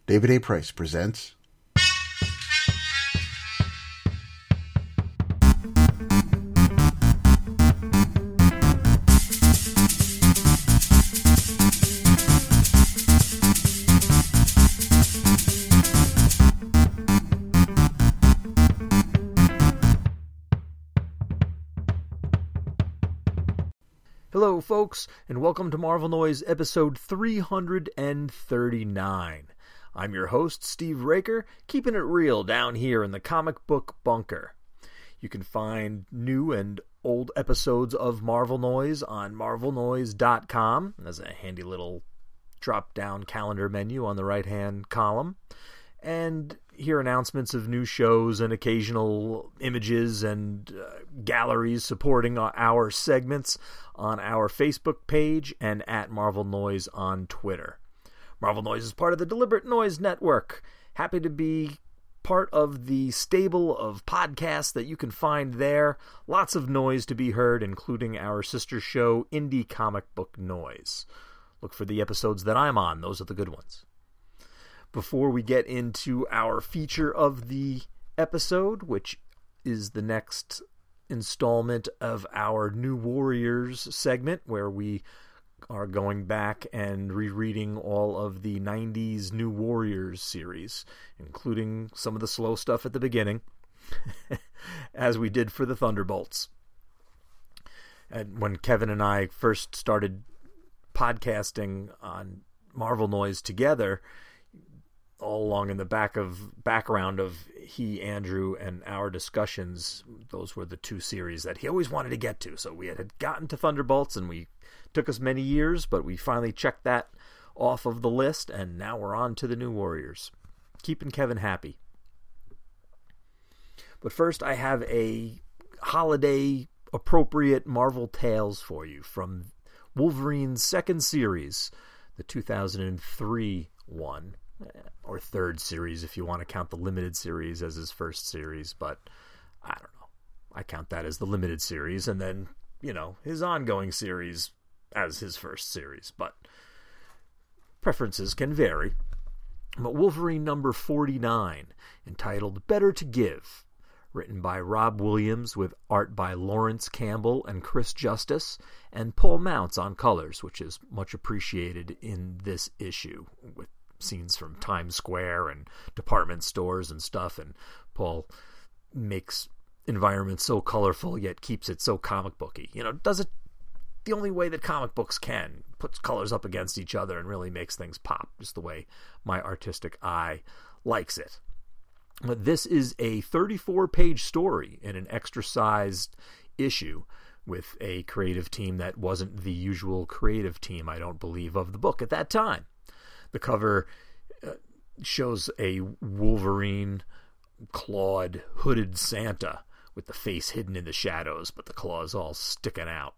David A. Price presents Hello, folks, and welcome to Marvel Noise episode 339. I'm your host, Steve Raker, keeping it real down here in the comic book bunker. You can find new and old episodes of Marvel Noise on marvelnoise.com. There's a handy little drop-down calendar menu on the right-hand column. And hear announcements of new shows and occasional images and galleries supporting our segments on our Facebook page and at Marvel Noise on Twitter. Marvel Noise is part of the Deliberate Noise Network. Happy to be part of the stable of podcasts that you can find there. Lots of noise to be heard, including our sister show, Indie Comic Book Noise. Look for the episodes that I'm on. Those are the good ones. Before we get into our feature of the episode, which is the next installment of our New Warriors segment, where we are going back and rereading all of the 90s New Warriors series, including some of the slow stuff at the beginning, as we did for the Thunderbolts. And when Kevin and I first started podcasting on Marvel Noise together, all along in the background of he, Andrew, and our discussions, those were the two series that he always wanted to get to. So we had gotten to Thunderbolts, and we took us many years, but we finally checked that off of the list, and now we're on to the New Warriors. Keeping Kevin happy. But first, I have a holiday-appropriate Marvel Tales for you from Wolverine's second series, the 2003 one. Or third series if you want to count the limited series as his first series, but I don't know. I count that as the limited series, and then, his ongoing series as his first series, but preferences can vary. But Wolverine number 49, entitled Better to Give, written by Rob Williams with art by Lawrence Campbell and Chris Justice, and Paul Mounts on colors, which is much appreciated in this issue, with scenes from Times Square and department stores and stuff, and Paul makes environments so colorful yet keeps it so comic booky. Does it the only way that comic books can, puts colors up against each other and really makes things pop, just the way my artistic eye likes it. But this is a 34-page story in an extra-sized issue with a creative team that wasn't the usual creative team, I don't believe, of the book at that time. The cover shows a Wolverine clawed, hooded Santa with the face hidden in the shadows, but the claws all sticking out.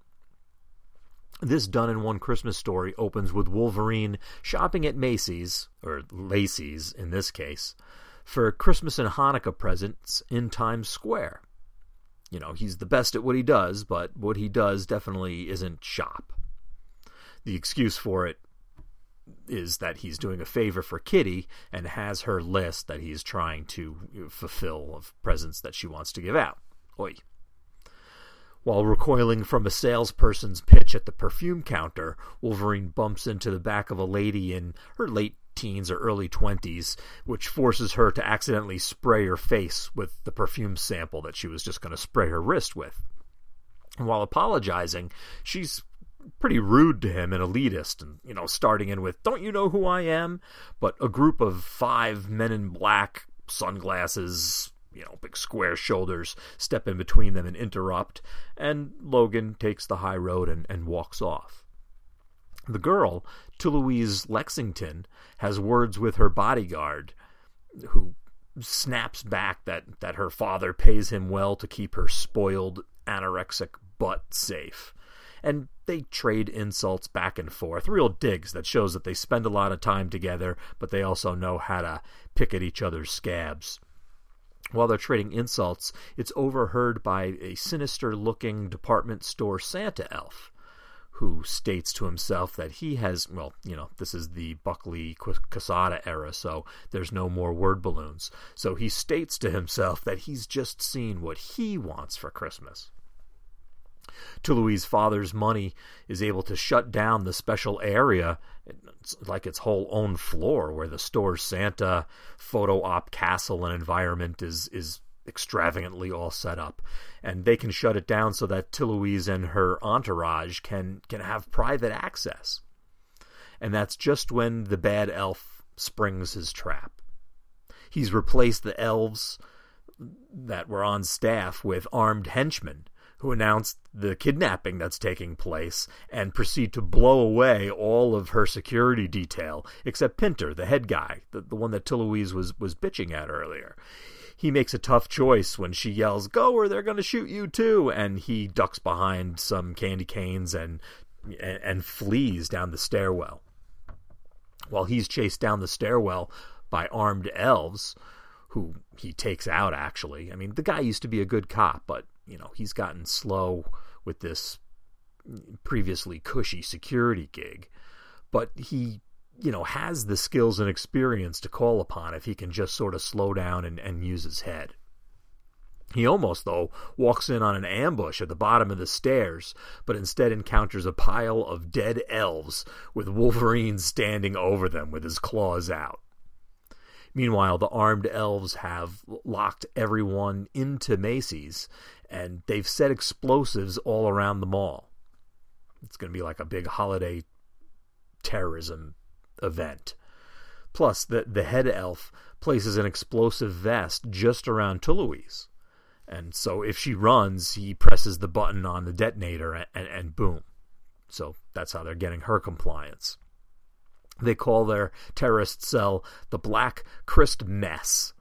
This done-in-one Christmas story opens with Wolverine shopping at Macy's, or Lacey's in this case, for Christmas and Hanukkah presents in Times Square. He's the best at what he does, but what he does definitely isn't shop. The excuse for it is that he's doing a favor for Kitty and has her list that he's trying to fulfill of presents that she wants to give out. Oi. While recoiling from a salesperson's pitch at the perfume counter, Wolverine bumps into the back of a lady in her late teens or early 20s, which forces her to accidentally spray her face with the perfume sample that she was just going to spray her wrist with. And while apologizing, she's pretty rude to him and elitist, and starting in with, "Don't you know who I am?" But a group of 5 men in black, sunglasses, big square shoulders, step in between them and interrupt, and Logan takes the high road and walks off. The girl, Toulouse Lexington, has words with her bodyguard, who snaps back that her father pays him well to keep her spoiled, anorexic butt safe. And they trade insults back and forth, real digs that shows that they spend a lot of time together, but they also know how to pick at each other's scabs. While they're trading insults, it's overheard by a sinister-looking department store Santa elf, who states to himself that he has, well, this is the Buckley Quesada era, so there's no more word balloons. So he states to himself that he's just seen what he wants for Christmas. Tului's father's money is able to shut down the special area, it's like its whole own floor, where the store's Santa photo op castle and environment is extravagantly all set up, and they can shut it down so that Louise and her entourage can have private access. And that's just when the bad elf springs his trap. He's replaced the elves that were on staff with armed henchmen who announce the kidnapping that's taking place and proceed to blow away all of her security detail except Pinter, the head guy, the one that Louise was bitching at earlier. He makes a tough choice when she yells, "Go or they're going to shoot you too," and he ducks behind some candy canes and flees down the stairwell. While he's chased down the stairwell by armed elves, who he takes out, actually. I mean, the guy used to be a good cop, but, he's gotten slow with this previously cushy security gig. But he has the skills and experience to call upon if he can just sort of slow down and use his head. He almost, though, walks in on an ambush at the bottom of the stairs, but instead encounters a pile of dead elves with Wolverine standing over them with his claws out. Meanwhile, the armed elves have locked everyone into Macy's, and they've set explosives all around the mall. It's going to be like a big holiday terrorism event. Plus, the head elf places an explosive vest just around Louise. And so if she runs, he presses the button on the detonator and boom. So that's how they're getting her compliance. They call their terrorist cell the Black Christ Mess.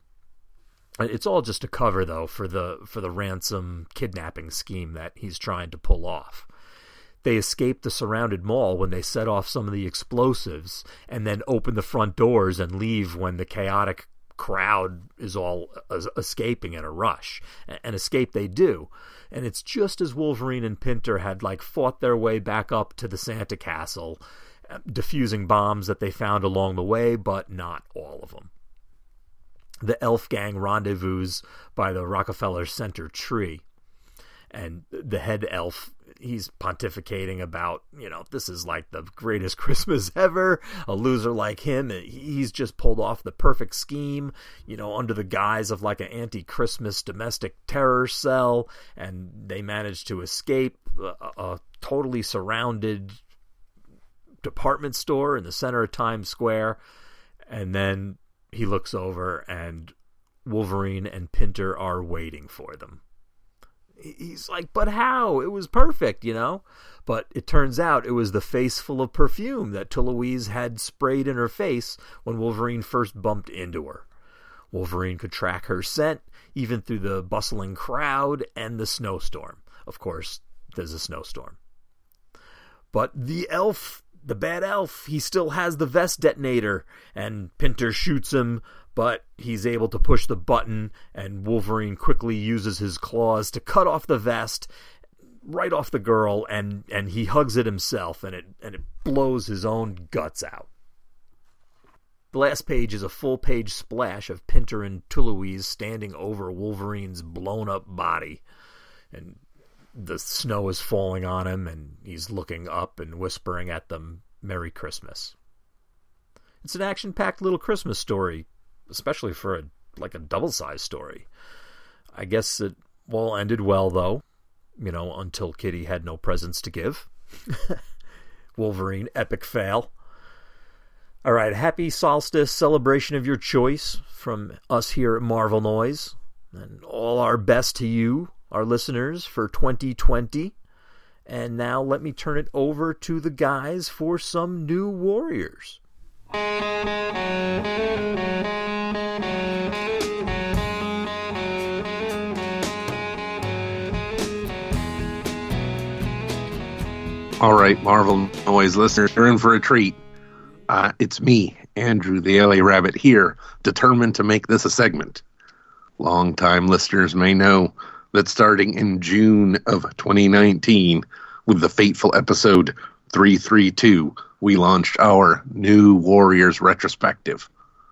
It's all just a cover, though, for the ransom kidnapping scheme that he's trying to pull off. They escape the surrounded mall when they set off some of the explosives and then open the front doors and leave when the chaotic crowd is all escaping in a rush. And escape they do. And it's just as Wolverine and Pinter had fought their way back up to the Santa Castle, defusing bombs that they found along the way, but not all of them. The elf gang rendezvous by the Rockefeller Center tree. And the head elf, he's pontificating about, this is like the greatest Christmas ever. A loser like him, he's just pulled off the perfect scheme, under the guise of like an anti-Christmas domestic terror cell. And they managed to escape a totally surrounded department store in the center of Times Square. And then he looks over and Wolverine and Pinter are waiting for them. He's like, but how? It was perfect, But it turns out it was the face full of perfume that Louise had sprayed in her face when Wolverine first bumped into her. Wolverine could track her scent even through the bustling crowd and the snowstorm. Of course, there's a snowstorm. But the elf, the bad elf, he still has the vest detonator, and Pinter shoots him, but he's able to push the button, and Wolverine quickly uses his claws to cut off the vest right off the girl, and he hugs it himself, and it blows his own guts out. The last page is a full-page splash of Pinter and Louise standing over Wolverine's blown-up body, and the snow is falling on him, and he's looking up and whispering at them, "Merry Christmas." It's an action-packed little Christmas story, especially for a double-sized story. I guess it all ended well, though, until Kitty had no presents to give. Wolverine, epic fail. All right, happy solstice celebration of your choice from us here at Marvel Noise, and all our best to you, our listeners, for 2020. And now let me turn it over to the guys for some new Warriors. All right, Marvel Noise listeners, you're in for a treat. It's me, Andrew the LA Rabbit, here, determined to make this a segment. Longtime listeners may know that starting in June of 2019, with the fateful episode 332, we launched our New Warriors retrospective.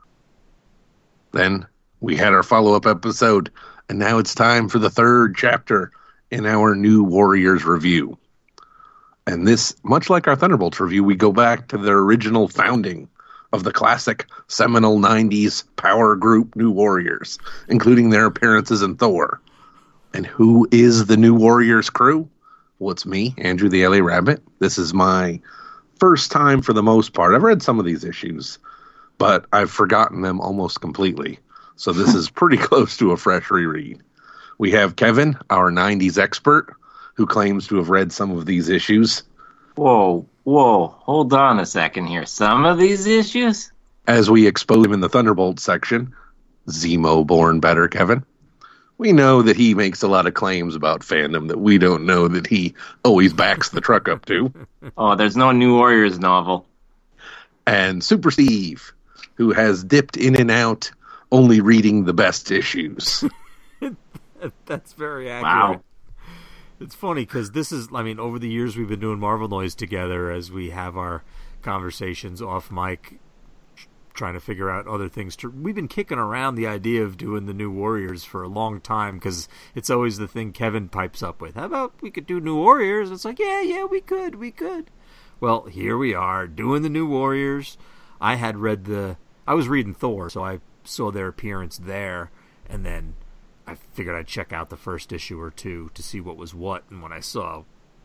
Then we had our follow-up episode, and now it's time for the third chapter in our New Warriors review. And this, much like our Thunderbolts review, we go back to the original founding of the classic seminal 90s power group New Warriors, including their appearances in Thor. And who is the New Warriors crew? Well, it's me, Andrew the LA Rabbit. This is my first time for the most part. I've read some of these issues, but I've forgotten them almost completely. So this is pretty close to a fresh reread. We have Kevin, our 90s expert, who claims to have read some of these issues. Whoa, hold on a second here. Some of these issues? As we expose him in the Thunderbolt section, Zemo born better, Kevin. We know that he makes a lot of claims about fandom that we don't know that he always backs the truck up to. Oh, there's no New Warriors novel. And Super Steve, who has dipped in and out, only reading the best issues. That's very accurate. Wow. It's funny because this is, over the years we've been doing Marvel Noise together as we have our conversations off mic, trying to figure out other things. We've been kicking around the idea of doing the New Warriors for a long time because it's always the thing Kevin pipes up with. How about we could do New Warriors? It's like, yeah, we could. Well, here we are doing the New Warriors. I was reading Thor, so I saw their appearance there, and then I figured I'd check out the first issue or two to see what was what, and when I saw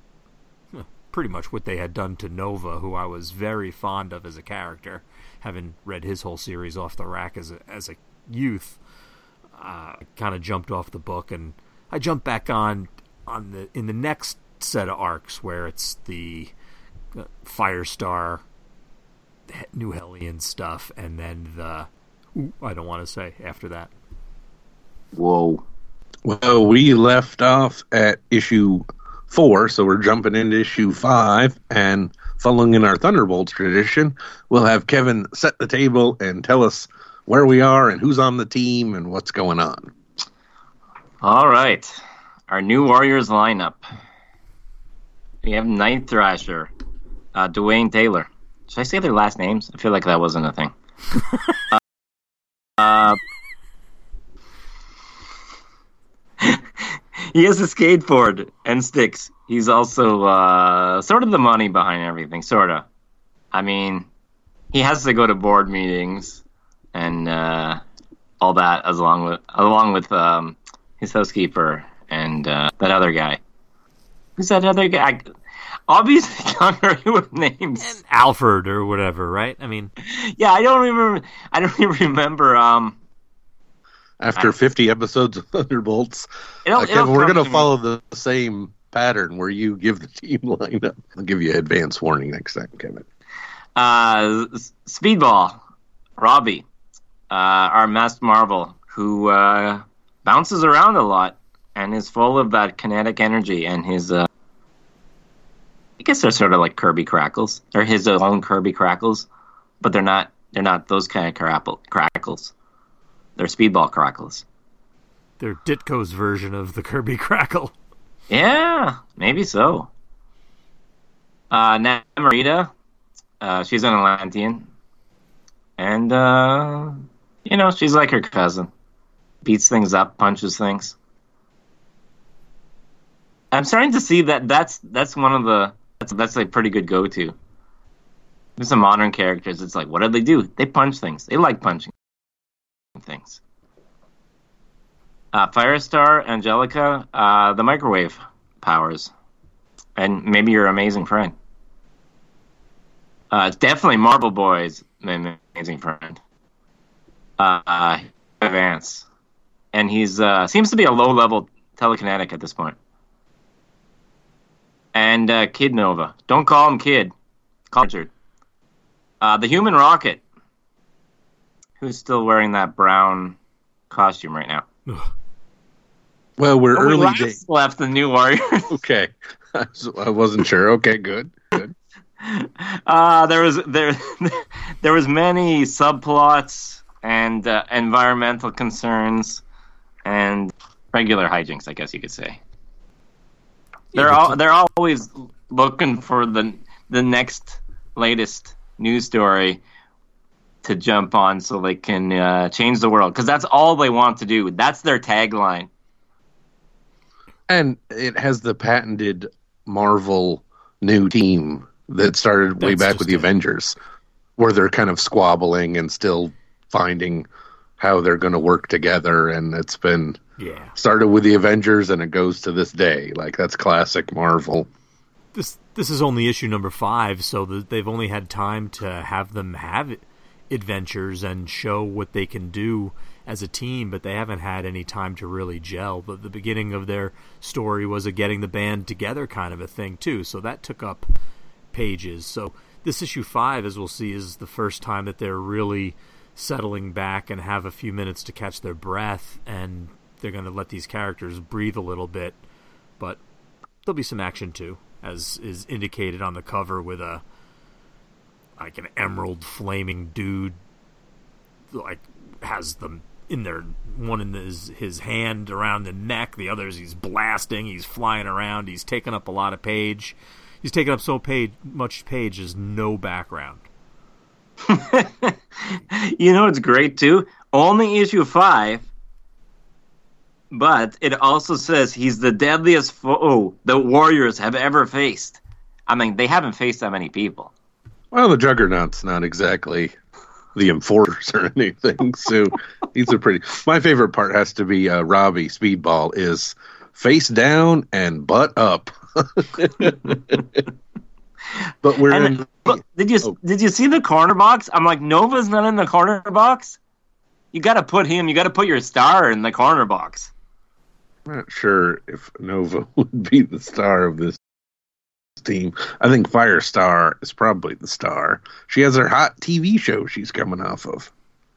pretty much what they had done to Nova, who I was very fond of as a character, having read his whole series off the rack as a youth, I kind of jumped off the book, and I jumped back in the next set of arcs where it's the Firestar, New Hellion stuff, and then I don't want to say after that. Whoa. Well, we left off at issue 4, so we're jumping into issue 5, and following in our Thunderbolts tradition, we'll have Kevin set the table and tell us where we are and who's on the team and what's going on. All right. Our New Warriors lineup. We have Night Thrasher, Dwayne Taylor. Should I say their last names? I feel like that wasn't a thing. He has a skateboard and sticks. He's also sort of the money behind everything, sort of. I mean, he has to go to board meetings and all that, along with his housekeeper and that other guy. Who's that other guy? Obviously, Connery with names. And Alfred or whatever, right? I mean, yeah, I don't even remember. After 50 episodes of Thunderbolts, Kevin, we're going to follow the same pattern where you give the team lineup. I'll give you advance warning next time, Kevin. Speedball, Robbie, our masked Marvel, who bounces around a lot and is full of that kinetic energy, and his I guess they're sort of like Kirby Crackles. They're his own Kirby Crackles, but they're not those kind of crackles. They're Speedball Crackles. They're Ditko's version of the Kirby Crackle. Yeah, maybe so. Namorita, she's an Atlantean. And, she's like her cousin. Beats things up, punches things. I'm starting to see that's one of the... That's a pretty good go-to. There's some modern characters. It's like, what do? They punch things. They like punching things. Firestar, Angelica, the microwave powers, and maybe your amazing friend. Definitely Marble Boy's amazing friend. Vance, and he's seems to be a low-level telekinetic at this point. And Kid Nova. Don't call him Kid. Call him Richard. The Human Rocket, who's still wearing that brown costume right now. Well, we're early days. Left the New Warriors. Okay. I wasn't sure. Okay, good. There was many subplots and environmental concerns and regular hijinks, I guess you could say. They're always looking for the next latest news story to jump on so they can change the world, because that's all they want to do. That's their tagline. And it has the patented Marvel new team that started way back with the Avengers, where they're kind of squabbling and still finding how they're going to work together. And it's been started with the Avengers, and it goes to this day. Like, that's classic Marvel. This is only issue number 5, so they've only had time to have them have adventures and show what they can do as a team, but they haven't had any time to really gel. But the beginning of their story was a getting the band together kind of a thing too, so that took up pages. So this issue 5, as we'll see, is the first time that they're really settling back and have a few minutes to catch their breath, and they're going to let these characters breathe a little bit. But there'll be some action too, as is indicated on the cover, with an emerald flaming dude, like, has them in there, one in his hand around the neck, the others he's blasting, he's flying around, he's taking up a lot of page. He's taking up so much page, there's no background. You know, it's great too. Only issue 5, but it also says he's the deadliest foe the Warriors have ever faced. I mean, they haven't faced that many people. Well, the Juggernaut's not exactly the enforcers or anything, so these are pretty. My favorite part has to be Robbie Speedball is face down and butt up. But did you see the corner box? I'm like, Nova's not in the corner box. You got to put him. You got to put your star in the corner box. I'm not sure if Nova would be the star of this team. I think Firestar is probably the star. She has her hot TV show she's coming off of.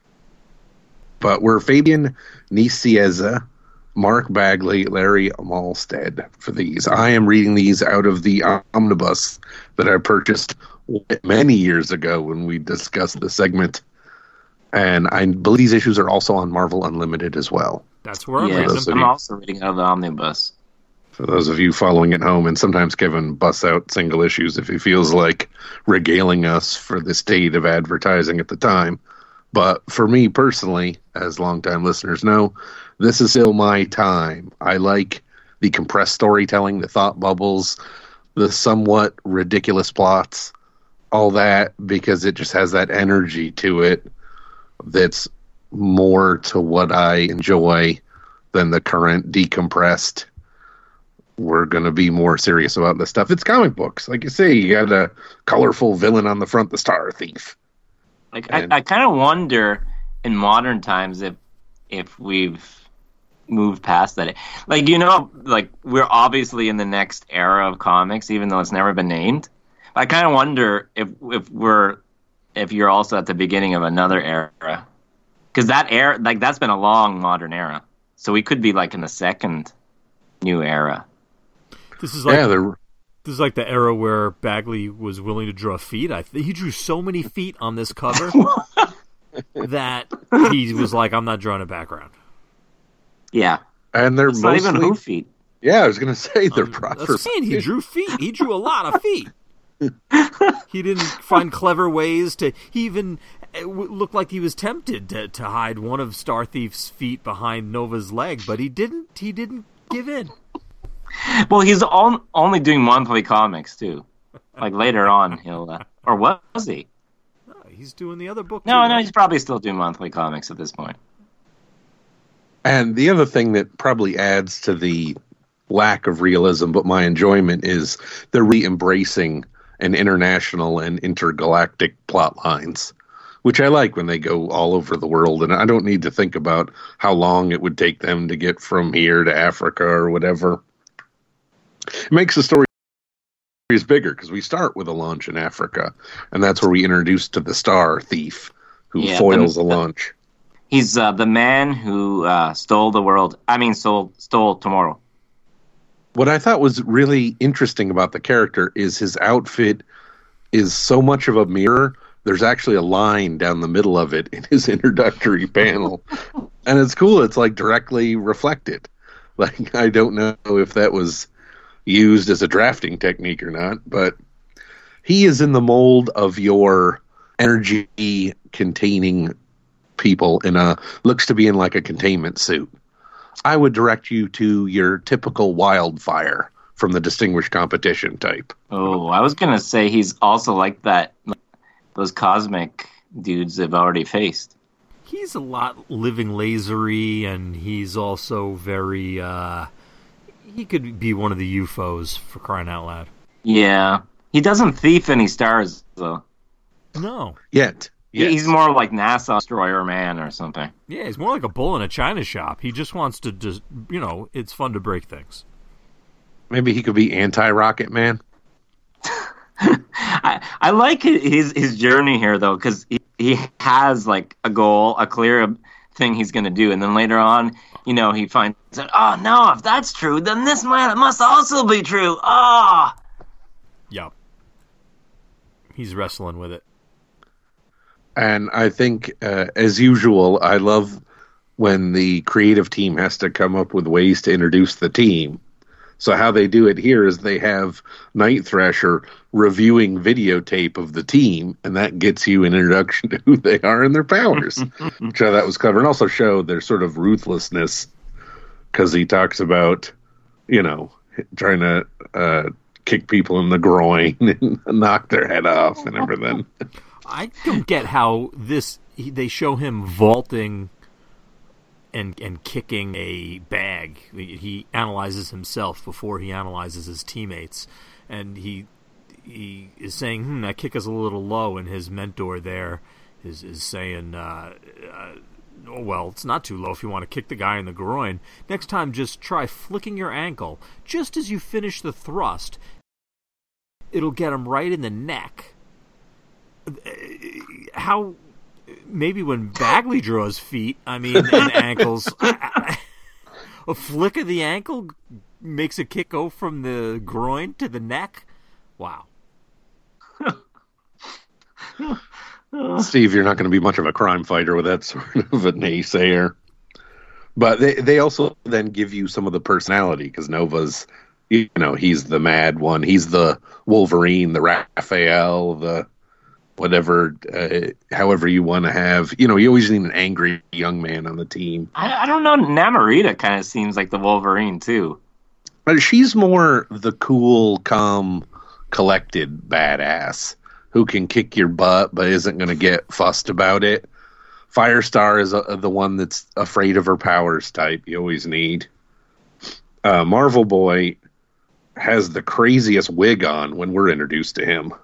But we're Fabian Nicieza, Mark Bagley, Larry Malstead for these. I am reading these out of the omnibus that I purchased many years ago when we discussed the segment. And I believe these issues are also on Marvel Unlimited as well. That's where I'm reading them. I'm also reading out of the omnibus. For those of you following at home, and sometimes Kevin busts out single issues if he feels like regaling us for the state of advertising at the time. But for me personally, as longtime listeners know, this is still my time. I like the compressed storytelling, the thought bubbles, the somewhat ridiculous plots, all that, because it just has that energy to it that's more to what I enjoy than the current decompressed. We're going to be more serious about this stuff. It's comic books. Like you say, you got a colorful villain on the front, the Star Thief. Like, I kind of wonder in modern times if we've moved past that. Like, you know, like, we're obviously in the next era of comics, even though it's never been named. I kind of wonder if you're also at the beginning of another era. Because that era, like, that's been a long modern era. So we could be, like, in the second new era. This is like this is like the era where Bagley was willing to draw feet. He drew so many feet on this cover that he was like, "I'm not drawing a background." Yeah, and they're it's mostly not even hoof feet. Yeah, I was going to say they're proper. That's saying he drew feet. He drew a lot of feet. He didn't find clever ways to. He even looked like he was tempted to hide one of Star Thief's feet behind Nova's leg, but he didn't. He didn't give in. Well, he's only doing monthly comics too. Like later on, he'll or was he? No, he's doing the other book. No, too, he's probably still doing monthly comics at this point. And the other thing that probably adds to the lack of realism, but my enjoyment, is they're really embracing an international and intergalactic plot lines, which I like when they go all over the world, and I don't need to think about how long it would take them to get from here to Africa or whatever. It makes the story bigger because we start with a launch in Africa, and that's where we introduce to the Star Thief who foils the launch. He's the man who stole the world. I mean, stole tomorrow. What I thought was really interesting about the character is his outfit is so much of a mirror. There's actually a line down the middle of it in his introductory panel, and it's cool. It's like directly reflected. Like, I don't know if that was used as a drafting technique or not, but he is in the mold of your energy containing people looks to be in like a containment suit. I would direct you to your typical Wildfire from the Distinguished Competition type. Oh, I was gonna say he's also like that. Those cosmic dudes they've already faced. He's a lot living lasery, and he's also very. He could be one of the UFOs, for crying out loud. Yeah, he doesn't thief any stars though. No. Yet. Yes. He's more like NASA Destroyer Man or something. Yeah, he's more like a bull in a china shop. He just wants to just, it's fun to break things. Maybe he could be anti-Rocket Man. I like his journey here though, because he has like a goal, a clear thing he's going to do, and then later on, he finds out, oh no, if that's true, then this must also be true. Ah. Oh. Yep. He's wrestling with it. And I think, as usual, I love when the creative team has to come up with ways to introduce the team. So how they do it here is they have Night Thrasher reviewing videotape of the team, and that gets you an introduction to who they are and their powers, which I thought was clever. And also show their sort of ruthlessness, because he talks about, trying to kick people in the groin and knock their head off and everything. I don't get how they show him vaulting and kicking a bag. He analyzes himself before he analyzes his teammates, and he is saying, that kick is a little low, and his mentor there is saying, well, it's not too low if you want to kick the guy in the groin. Next time, just try flicking your ankle. Just as you finish the thrust, it'll get him right in the neck. How maybe when Bagley draws feet, and ankles, a flick of the ankle makes a kick go from the groin to the neck. Wow. Steve, you're not going to be much of a crime fighter with that sort of a naysayer. But they also then give you some of the personality, because Nova's, he's the mad one. He's the Wolverine, the Raphael, the whatever, however you want to have. You always need an angry young man on the team. I don't know. Namorita kind of seems like the Wolverine, too. But she's more the cool, calm, collected badass who can kick your butt but isn't going to get fussed about it. Firestar is the one that's afraid of her powers type you always need. Marvel Boy has the craziest wig on when we're introduced to him.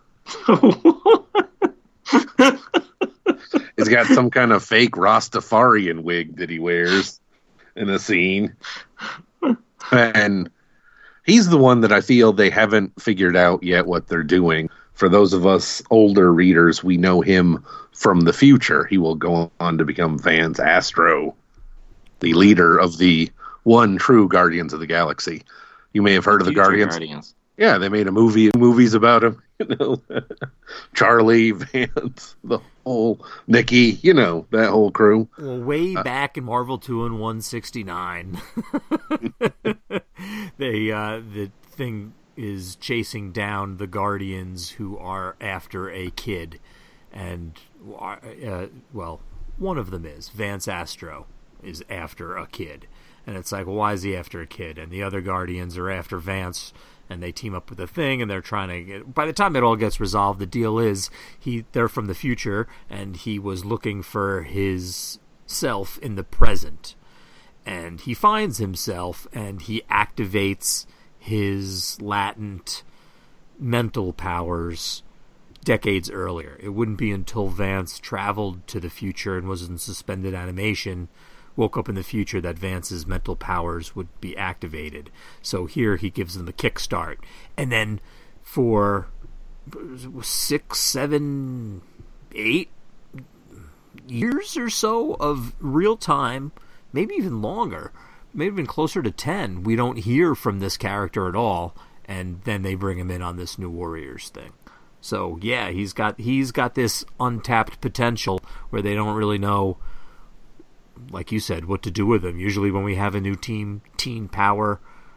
He's got some kind of fake Rastafarian wig that he wears in a scene. And he's the one that I feel they haven't figured out yet what they're doing. For those of us older readers, we know him from the future. He will go on to become Vance Astro, the leader of the one true Guardians of the Galaxy. You may have heard of the Guardians. Yeah, they made movies about him. Charlie, Vance, the whole Nikki, that whole crew. Well, way back in Marvel 2 and 169, the thing is chasing down the Guardians who are after a kid, and one of them is Vance Astro is after a kid, and it's like, well, why is he after a kid? And the other Guardians are after Vance. And they team up with a thing, and they're trying to get... By the time it all gets resolved, the deal is they're from the future, and he was looking for his self in the present. And he finds himself, and he activates his latent mental powers decades earlier. It wouldn't be until Vance traveled to the future and was in suspended animation, woke up in the future, that Vance's mental powers would be activated. So here he gives them the kickstart. And then for 6, 7, 8 years or so of real time, maybe even longer, maybe even closer to 10, we don't hear from this character at all. And then they bring him in on this New Warriors thing. So yeah, he's got this untapped potential where they don't really know, like you said, what to do with him. Usually when we have a new teen power,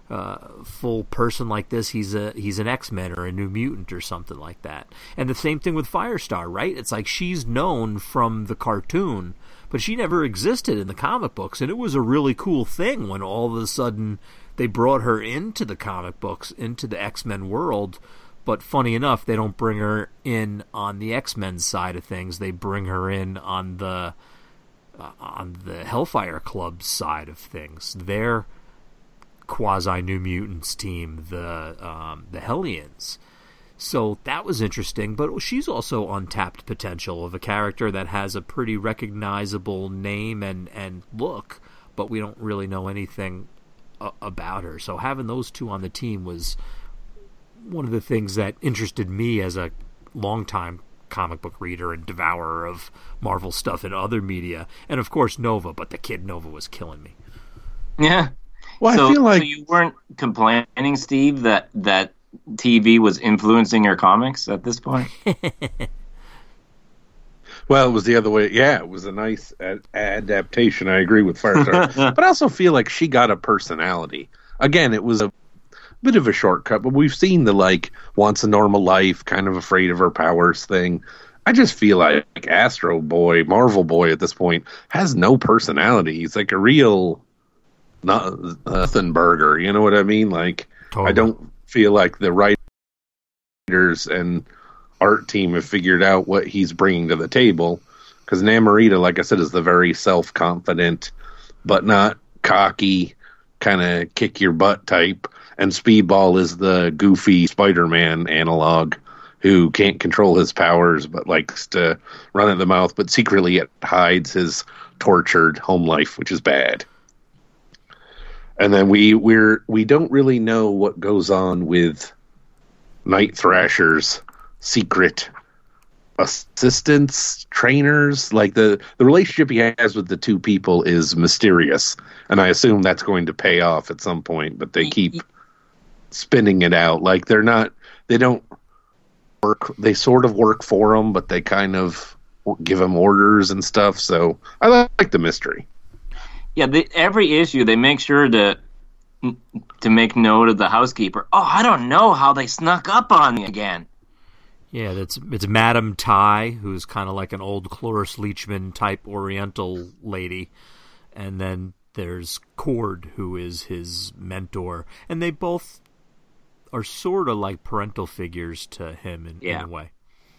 full person like this, he's an X-Men or a New Mutant or something like that. And the same thing with Firestar, right? It's like she's known from the cartoon, but she never existed in the comic books, and it was a really cool thing when all of a sudden they brought her into the comic books, into the X-Men world. But funny enough, they don't bring her in on the X-Men side of things. They bring her in on the Hellfire Club side of things. Their quasi New Mutants team, the Hellions. So that was interesting, but she's also untapped potential of a character that has a pretty recognizable name and look, but we don't really know anything about her. So having those two on the team was one of the things that interested me as a longtime comic book reader and devourer of Marvel stuff and other media. And of course Nova, but the kid Nova was killing me. Yeah. Well, so, I feel like so you weren't complaining, Steve, that TV was influencing your comics at this point? Well, it was the other way. Yeah, it was a nice adaptation. I agree with Firestar. But I also feel like she got a personality. Again, it was a bit of a shortcut, but we've seen the, like, wants a normal life, kind of afraid of her powers thing. I just feel like Astro Boy, Marvel Boy at this point, has no personality. He's like a real nothing burger. You know what I mean? Like, totally. I don't feel like the writers and art team have figured out what he's bringing to the table, because Namorita, like I said, is the very self-confident but not cocky kind of kick your butt type, and Speedball is the goofy Spider-Man analog who can't control his powers but likes to run at the mouth, but secretly it hides his tortured home life, which is bad. And then we don't really know what goes on with Night Thrasher's secret assistants, trainers. Like the relationship he has with the two people is mysterious, and I assume that's going to pay off at some point, but they keep spinning it out. Like they don't work, they sort of work for him, but they kind of give him orders and stuff. So I like the mystery. Yeah, every issue they make sure to make note of the housekeeper. Oh, I don't know how they snuck up on me again. Yeah, it's Madame Tai, who's kind of like an old Cloris Leachman type Oriental lady, and then there's Cord, who is his mentor, and they both are sort of like parental figures to him in a way.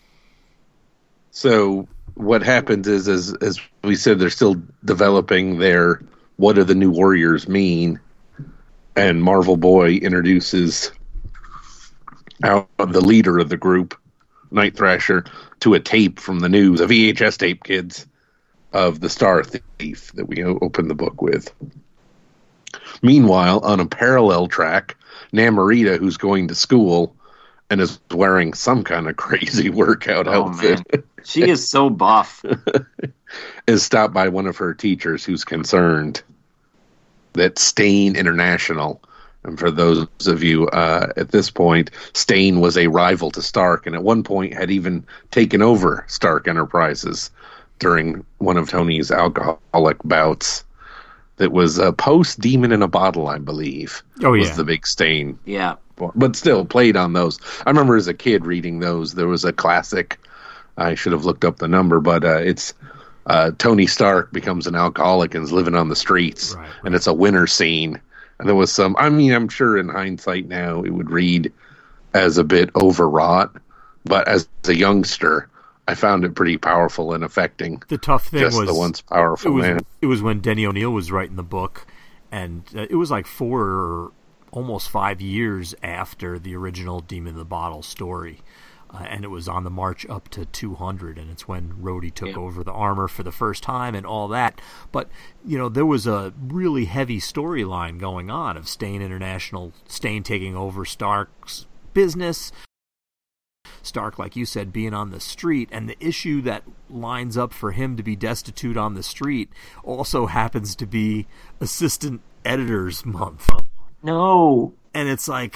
So what happens is, as we said, they're still developing their what do the New Warriors mean, and Marvel Boy introduces the leader of the group, Night Thrasher, to a tape from the news, a VHS tape, kids, of the Star Thief that we open the book with. Meanwhile, on a parallel track, Namorita, who's going to school and is wearing some kind of crazy workout outfit. Man. She is so buff. Is stopped by one of her teachers who's concerned that Stain International, and for those of you at this point, Stain was a rival to Stark, and at one point had even taken over Stark Enterprises during one of Tony's alcoholic bouts. That was a post-Demon in a Bottle, I believe. Oh, yeah. Was the big Stain. Yeah. But still, played on those. I remember as a kid reading those. There was a classic. I should have looked up the number, but it's Tony Stark becomes an alcoholic and is living on the streets. Right. And it's a winter scene. And there was some, I mean, I'm sure in hindsight now it would read as a bit overwrought. But as a youngster, I found it pretty powerful and affecting. The tough thing just was the once powerful man. It was when Denny O'Neil was writing the book, and it was like 4 or almost 5 years after the original Demon in the Bottle story, and it was on the march up to 200, and it's when Rhodey took over the armor for the first time and all that. But there was a really heavy storyline going on of Stain International, Stain taking over Stark's business. Stark, like you said, being on the street, and the issue that lines up for him to be destitute on the street also happens to be Assistant Editors Month. No. And it's like,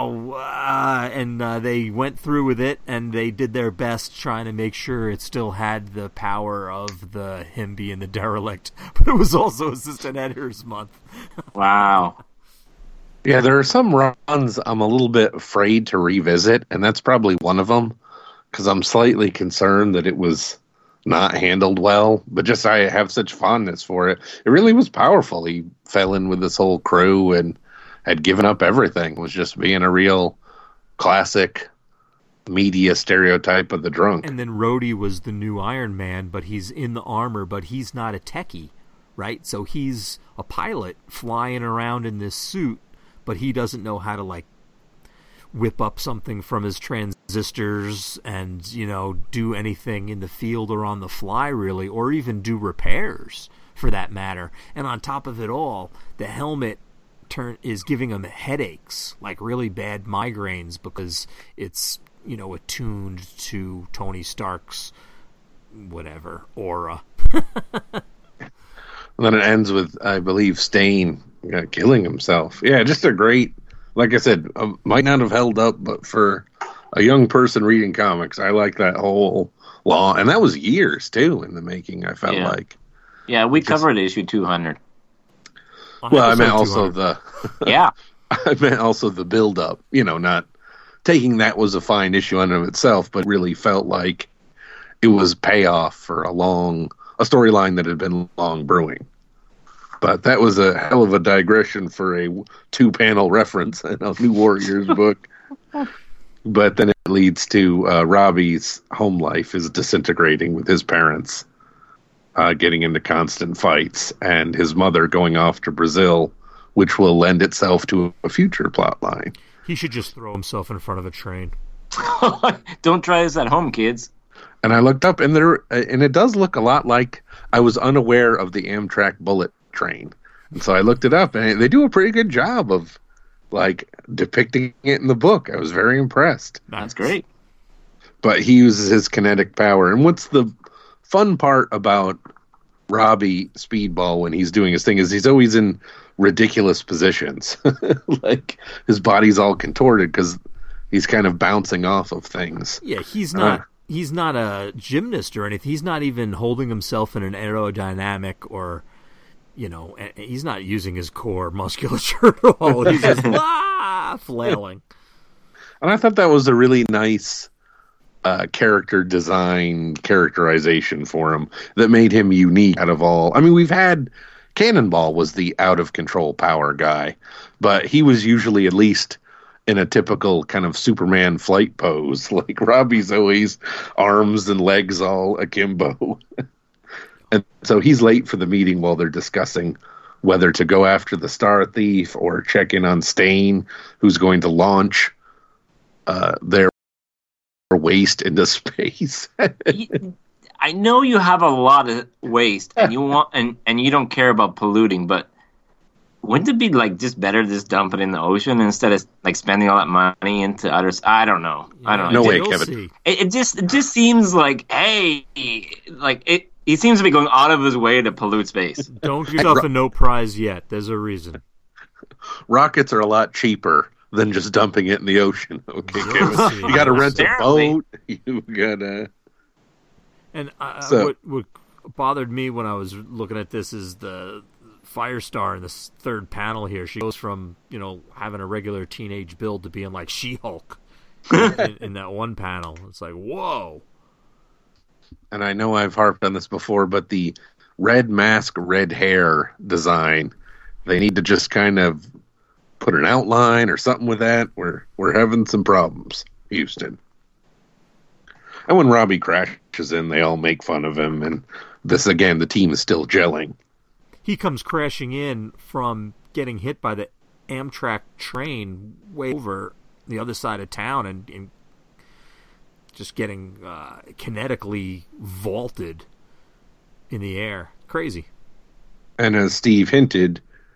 they went through with it, and they did their best trying to make sure it still had the power of him being the derelict, but it was also Assistant Editors Month. Wow. Yeah, there are some runs I'm a little bit afraid to revisit, and that's probably one of them, because I'm slightly concerned that it was not handled well, but just I have such fondness for it. It really was powerful. He fell in with this whole crew and had given up everything, was just being a real classic media stereotype of the drunk. And then Rhodey was the new Iron Man, but he's in the armor, but he's not a techie, right? So he's a pilot flying around in this suit, but he doesn't know how to, like, whip up something from his transistors and, do anything in the field or on the fly, really, or even do repairs, for that matter. And on top of it all, the helmet is giving him headaches, like really bad migraines, because it's, attuned to Tony Stark's whatever, aura. And then it ends with, I believe, Stain killing himself. Yeah, just a great, like I said, might not have held up, but for a young person reading comics, I like that whole law. And that was years, too, in the making, I felt like. Yeah, we covered issue 200. Well, I meant also yeah. I meant also the build-up, not taking that was a fine issue in of itself, but really felt like it was payoff for a storyline that had been long brewing. But that was a hell of a digression for a 2-panel reference in a New Warriors book. But then it leads to Robbie's home life is disintegrating with his parents getting into constant fights, and his mother going off to Brazil, which will lend itself to a future plot line. He should just throw himself in front of a train. Don't try this at home, kids. And I looked up, and it does look a lot like, I was unaware of the Amtrak bullet train. And so I looked it up, and they do a pretty good job of, like, depicting it in the book. I was very impressed. That's great. But he uses his kinetic power. And what's the fun part about Robbie Speedball when he's doing his thing is he's always in ridiculous positions. Like, his body's all contorted because he's kind of bouncing off of things. Yeah, he's not a gymnast or anything. He's not even holding himself in an aerodynamic or, he's not using his core musculature at all. He's just flailing. And I thought that was a really nice characterization for him that made him unique out of all. I mean, we've had Cannonball was the out of control power guy, but he was usually at least in a typical kind of Superman flight pose. Like, Robbie's always arms and legs all akimbo. And so he's late for the meeting while they're discussing whether to go after the Star Thief or check in on Stain, who's going to launch their waste into space. I know you have a lot of waste and you want and you don't care about polluting, but wouldn't it be like just better to just dump it in the ocean instead of like spending all that money into others? I don't know. I don't know. No way, Kevin. It just seems like, hey, like he seems to be going out of his way to pollute space. Don't give yourself a no prize yet. There's a reason. Rockets are a lot cheaper than just dumping it in the ocean. Okay, Kevin. You got to rent a boat. You got to. And what bothered me when I was looking at this is the Firestar in this third panel here. She goes from, having a regular teenage build to being like She-Hulk in that one panel. It's like, whoa. And I know I've harped on this before, but the red mask, red hair design, they need to just kind of put an outline or something with that. We're having some problems, Houston. And when Robbie crashes in, they all make fun of him. And this, again, the team is still gelling. He comes crashing in from getting hit by the Amtrak train way over the other side of town and just getting kinetically vaulted in the air. Crazy. And as Steve hinted,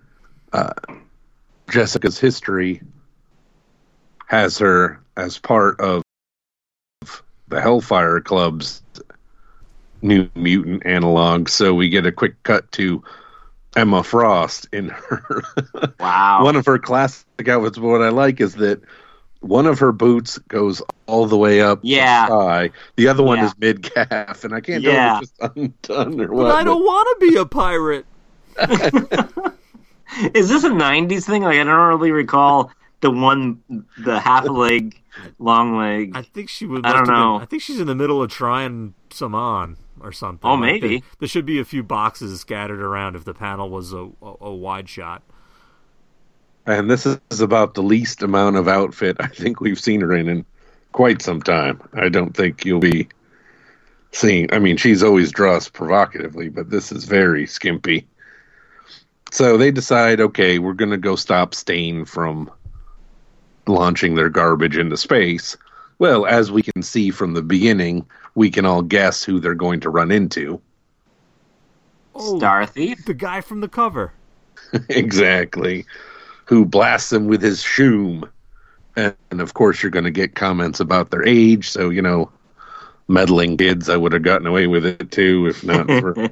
Jessica's history has her as part of the Hellfire Club's New Mutant analog. So we get a quick cut to Emma Frost in her one of her classic outfits. But what I like is that one of her boots goes all the way up the thigh. The other one is mid-calf, and I can't tell if it's just undone or what. But I don't want to be a pirate. Is this a '90s thing? Like I don't really recall the half a leg, long leg. I think she would. I don't know. I think she's in the middle of trying some on or something. Oh, maybe. There should be a few boxes scattered around if the panel was a wide shot. And this is about the least amount of outfit I think we've seen her in quite some time. I don't think you'll be seeing. I mean, she's always dressed provocatively, but this is very skimpy. So they decide, okay, we're going to go stop Stain from launching their garbage into space. Well, as we can see from the beginning, we can all guess who they're going to run into. Oh, Star Thief? The guy from the cover. Exactly. Who blasts them with his shoom. And of course, you're going to get comments about their age. So, meddling kids, I would have gotten away with it too, if not for...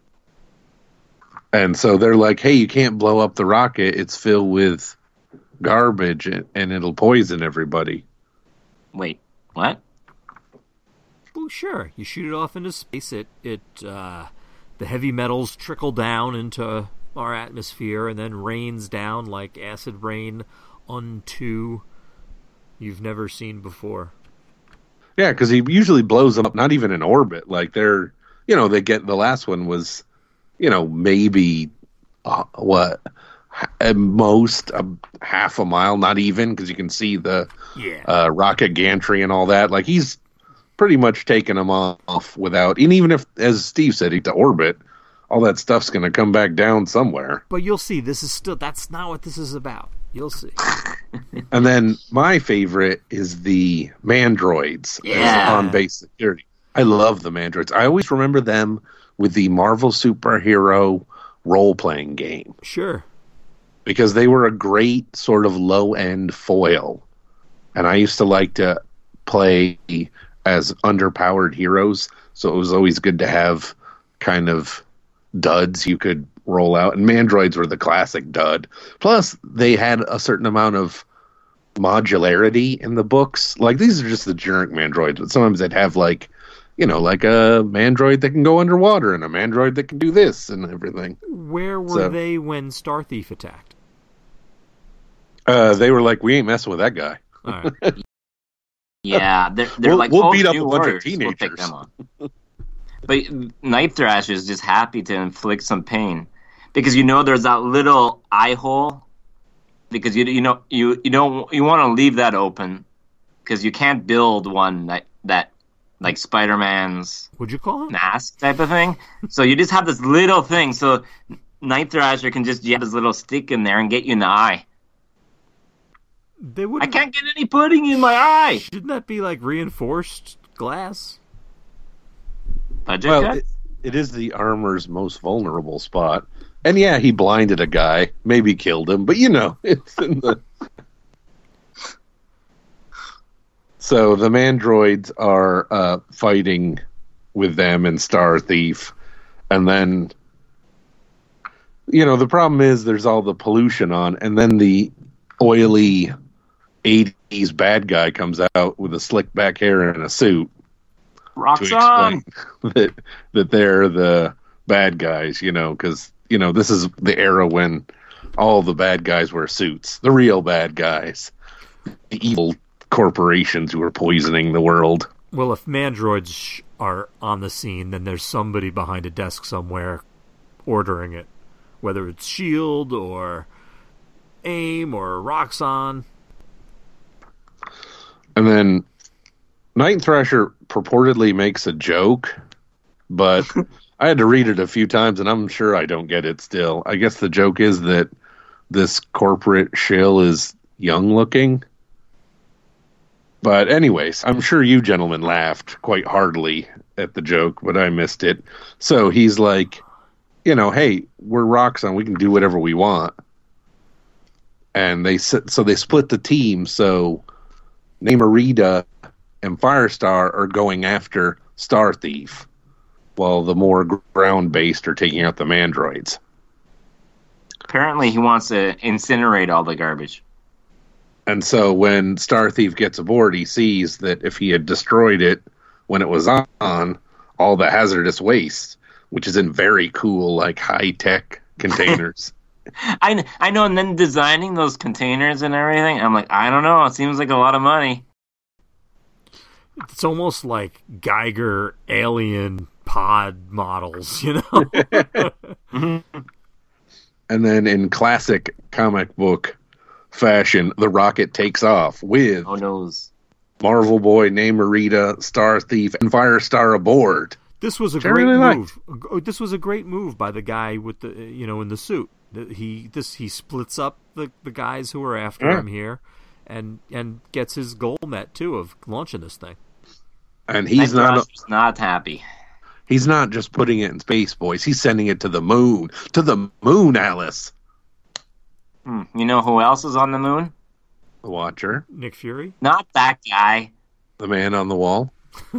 And so they're like, hey, you can't blow up the rocket. It's filled with garbage and it'll poison everybody. Wait, what? Well, sure. You shoot it off into space. The heavy metals trickle down into our atmosphere and then rains down like acid rain unto you've never seen before. Yeah, because he usually blows them up, not even in orbit. Like they get the last one was, maybe at most half a mile, not even, because you can see the rocket gantry and all that. Like he's pretty much taking them off without, and even if, as Steve said, to orbit, all that stuff's going to come back down somewhere. But you'll see, that's not what this is about. You'll see. And then my favorite is the Mandroids as on-base security. I love the Mandroids. I always remember them with the Marvel superhero role-playing game. Sure. Because they were a great sort of low-end foil. And I used to like to play as underpowered heroes, so it was always good to have kind of duds you could roll out. And Mandroids were the classic dud. Plus, they had a certain amount of modularity in the books. Like, these are just the generic Mandroids, but sometimes they'd have like a Mandroid that can go underwater and a Mandroid that can do this and everything. Where were they when Star Thief attacked? They were like, we ain't messing with that guy. All right. Yeah, they're like, we'll beat up a new bunch of warriors. teenagers. We'll take them on. But Night Thrasher is just happy to inflict some pain because there's that little eye hole because you want to leave that open because you can't build one that like Spider-Man's Would you call it mask type of thing. So you just have this little thing. So Night Thrasher can just have this little stick in there and get you in the eye. I can't get any pudding in my eye. Shouldn't that be like reinforced glass? Well, it is the armor's most vulnerable spot. And yeah, he blinded a guy, maybe killed him, but it's in the... So the Mandroids are fighting with them and Star Thief. And then, the problem is there's all the pollution on, and then the oily 80s bad guy comes out with a slick back hair and a suit. Roxxon! that they're the bad guys, because, this is the era when all the bad guys wear suits. The real bad guys. The evil corporations who are poisoning the world. Well, if Mandroids are on the scene, then there's somebody behind a desk somewhere ordering it. Whether it's S.H.I.E.L.D. or AIM or Roxxon. And then Night Thrasher purportedly makes a joke, but I had to read it a few times, and I'm sure I don't get it still. I guess the joke is that this corporate shill is young-looking. But anyways, I'm sure you gentlemen laughed quite heartily at the joke, but I missed it. So he's like, hey, we're Roxxon, we can do whatever we want. And they split the team, so Namorita and Firestar are going after Star Thief, while the more ground-based are taking out the Mandroids. Apparently he wants to incinerate all the garbage. And so when Star Thief gets aboard, he sees that if he had destroyed it when it was on, all the hazardous waste, which is in very cool, like, high-tech containers, I know, and then designing those containers and everything, I'm like, I don't know. It seems like a lot of money. It's almost like Geiger alien pod models, you know? And then in classic comic book fashion, the rocket takes off with Oh noes. Marvel Boy, Namorita, Star Thief, and Firestar aboard. This was a Which I great really move. This was a great move by the guy with the in the suit. He splits up the guys who are after him here, and gets his goal met too of launching this thing. And he's not happy. He's not just putting it in space, boys. He's sending it to the moon. To the moon, Alice. You know who else is on the moon? The Watcher. Nick Fury? Not that guy. The man on the wall.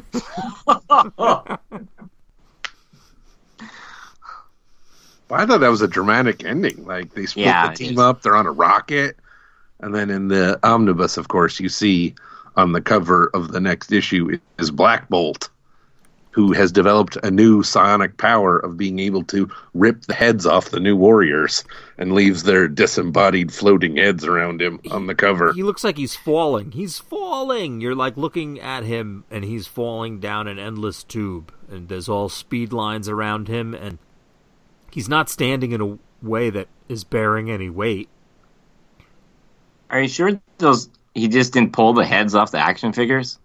I thought that was a dramatic ending. Like, they split the team up. They're on a rocket. And then in the omnibus, of course, you see on the cover of the next issue is Black Bolt, who has developed a new psionic power of being able to rip the heads off the new warriors and leaves their disembodied floating heads around him on the cover. He looks like he's falling. He's falling! You're like looking at him, and he's falling down an endless tube. And there's all speed lines around him, and he's not standing in a way that is bearing any weight. Are you sure he just didn't pull the heads off the action figures?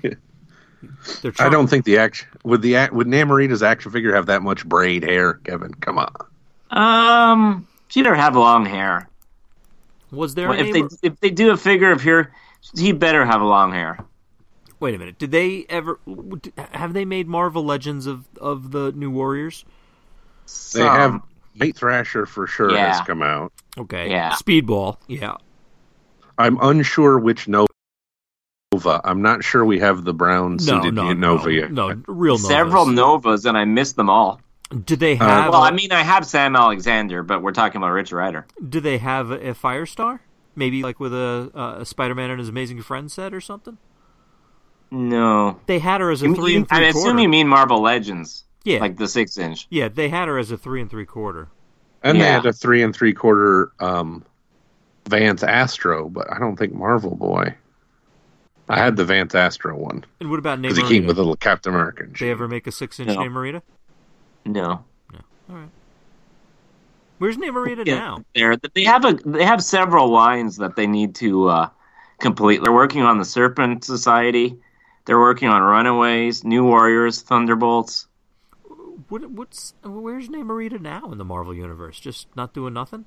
I don't think would Namorita's action figure have that much braid hair, Kevin? Come on. She better have long hair. Was there if they do a figure of her, he better have long hair. Wait a minute. Did they ever have they made Marvel Legends of the New Warriors? They have. Nate Thrasher for sure has come out. Okay. Yeah. Speedball. Yeah. I'm unsure which Nova. I'm not sure we have the brown suited Nova yet. No, real Novas. Several Novas, and I missed them all. Do they have... I have Sam Alexander, but we're talking about Rich Rider. Do they have a Firestar? Maybe like with a Spider-Man and his Amazing Friend set or something? No. They had her as a 3 and 3/4. I assume you mean Marvel Legends. Yeah. Like the 6-inch. Yeah, they had her as a 3 3/4. And they had a 3 3/4 Vance Astro, but I don't think Marvel Boy. I had the Vance Astro one. And what about Namorita? Because he came with a little Captain America. Did they ever make a 6-inch Namorita? No. All right. Where's Namorita now? They have several lines that they need to complete. They're working on the Serpent Society. They're working on Runaways, New Warriors, Thunderbolts. Where's Namorita now in the Marvel Universe? Just not doing nothing?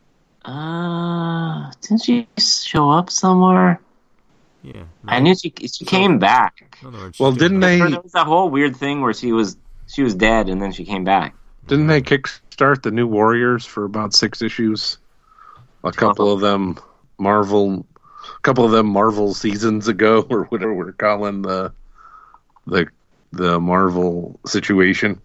Didn't she show up somewhere? Yeah. No. I knew she came back. Well, didn't they... There was that whole weird thing where she was dead and then she came back. Didn't they kickstart the New Warriors for about 6 issues? A couple of them Marvel seasons ago, or whatever we're calling the Marvel situation.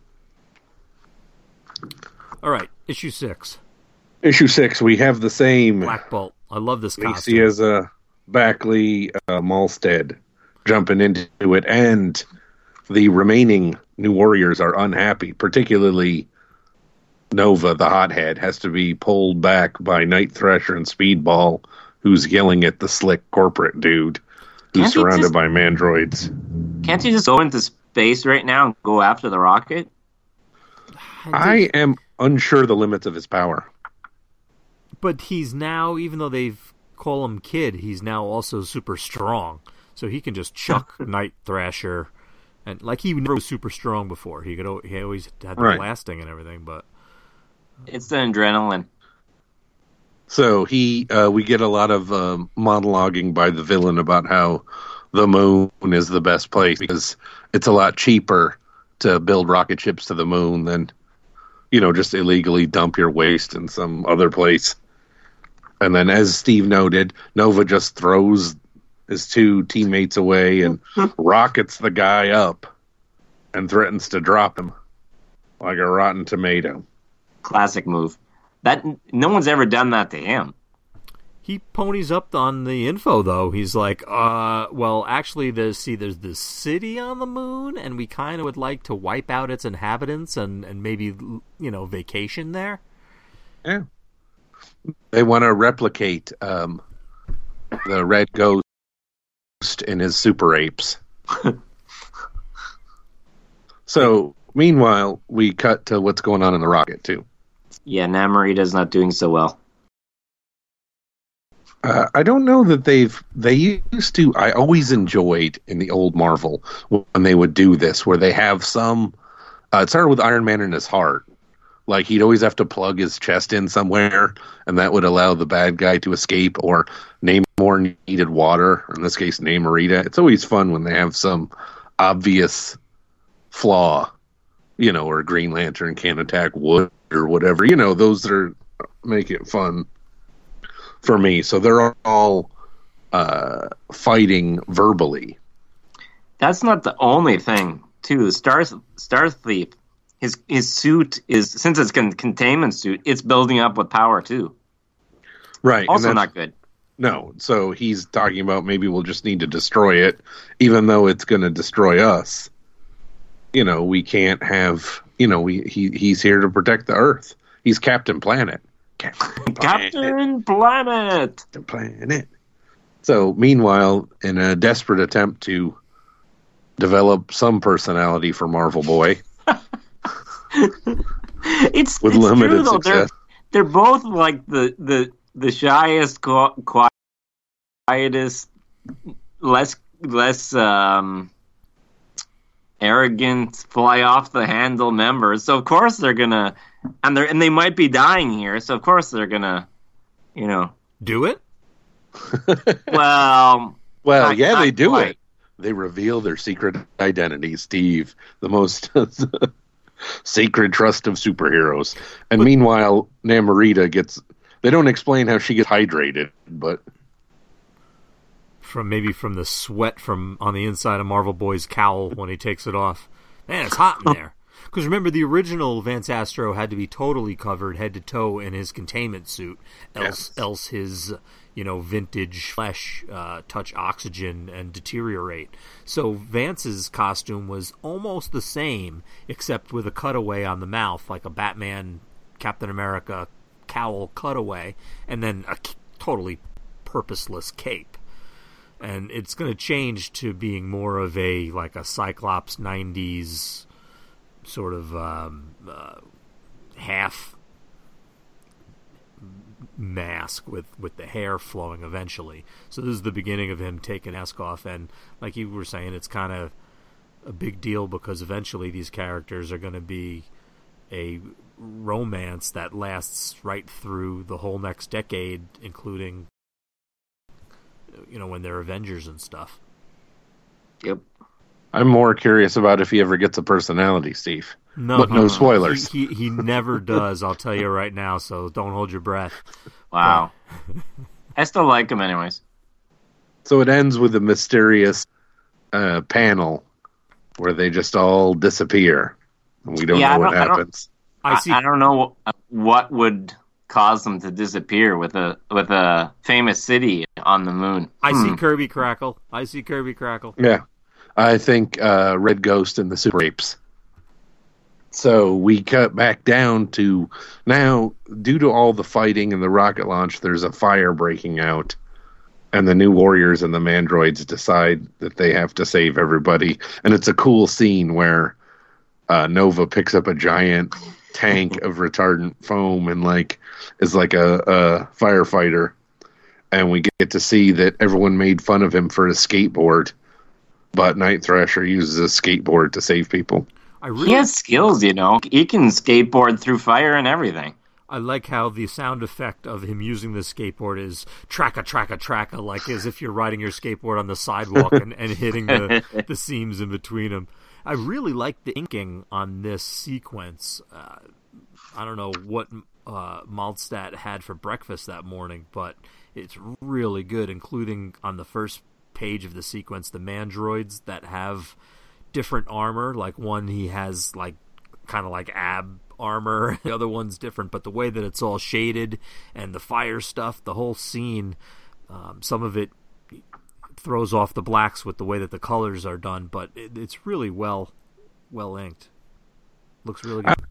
All right, issue 6. Issue 6, we have the same Black Bolt. I love this costume. Lacey as a Backley, Malstead jumping into it, and the remaining New Warriors are unhappy. Particularly Nova, the hothead, has to be pulled back by Night Thrasher and Speedball, who's yelling at the slick corporate dude who's surrounded by mandroids. Can't you just go into space right now and go after the rocket? I am unsure the limits of his power. But he's now, even though they've call him Kid, he's now also super strong. So he can just chuck Night Thrasher. And like, he never was super strong before. He always had the blasting and everything, but... It's the adrenaline. So we get a lot of monologuing by the villain about how the moon is the best place because it's a lot cheaper to build rocket ships to the moon than, just illegally dump your waste in some other place. And then, as Steve noted, Nova just throws his 2 teammates away and rockets the guy up and threatens to drop him like a rotten tomato. Classic move. That no one's ever done that to him. He ponies up on the info, though. He's like, well, actually, there's this city on the moon, and we kind of would like to wipe out its inhabitants and maybe, vacation there. Yeah. They want to replicate the Red Ghost and his super apes. So, meanwhile, we cut to what's going on in the rocket, too. Yeah, Namorita's not doing so well. I don't know that they used to. I always enjoyed in the old Marvel when they would do this, where they have some. It started with Iron Man in his heart. Like, he'd always have to plug his chest in somewhere, and that would allow the bad guy to escape, or Namor needed water, or in this case, Namorita. It's always fun when they have some obvious flaw, or Green Lantern can't attack wood or whatever. Those are make it fun for me. So they're all fighting verbally. That's not the only thing, too. Starfleet, his suit is, since it's a containment suit, it's building up with power, too. Right. Also not good. No. So he's talking about maybe we'll just need to destroy it, even though it's going to destroy us. We can't have, he's here to protect the Earth. He's Captain Planet. Captain Planet. So, meanwhile, in a desperate attempt to develop some personality for Marvel Boy, it's limited true, success. They're both like the shyest, quietest, less arrogant, fly off the handle members. So of course they're gonna, and they might be dying here. So of course they're gonna, do it. Well, yeah, they do quite. it. They reveal their secret identity, Steve, the most sacred trust of superheroes. And meanwhile, Namorita gets. They don't explain how she gets hydrated, but from the sweat from on the inside of Marvel Boy's cowl when he takes it off. Man, it's hot in there. Because remember, the original Vance Astro had to be totally covered head to toe in his containment suit, else his vintage flesh touch oxygen and deteriorate. So Vance's costume was almost the same, except with a cutaway on the mouth, like a Batman, Captain America cowl cutaway, and then a totally purposeless cape. And it's going to change to being more of a Cyclops 90s sort of half mask with the hair flowing eventually. So this is the beginning of him taking the mask off, and like you were saying, it's kind of a big deal because eventually these characters are going to be a romance that lasts right through the whole next decade, including when they're Avengers and stuff. Yep. I'm more curious about if he ever gets a personality, Steve. No spoilers. He never does, I'll tell you right now, so don't hold your breath. Wow. I still like him anyways. So it ends with a mysterious panel where they just all disappear. And we don't know what happens. I don't know what would cause them to disappear with a famous city on the moon. I see Kirby Crackle. Yeah. I think Red Ghost and the Super Apes. So we cut back down to now, due to all the fighting and the rocket launch, there's a fire breaking out. And the New Warriors and the Mandroids decide that they have to save everybody. And it's a cool scene where Nova picks up a giant tank of retardant foam and is like a firefighter. And we get to see that everyone made fun of him for his skateboard. But Night Thrasher uses a skateboard to save people. He has skills, He can skateboard through fire and everything. I like how the sound effect of him using the skateboard is tracka, tracka, tracka, like as if you're riding your skateboard on the sidewalk and hitting the seams in between them. I really like the inking on this sequence. I don't know what Maltstadt had for breakfast that morning, but it's really good, including on the first page of the sequence, the Mandroids that have different armor. Like one, he has kind of like ab armor. The other one's different, but the way that it's all shaded and the fire stuff, the whole scene, some of it throws off the blacks with the way that the colors are done, but it's really well inked. Looks really good.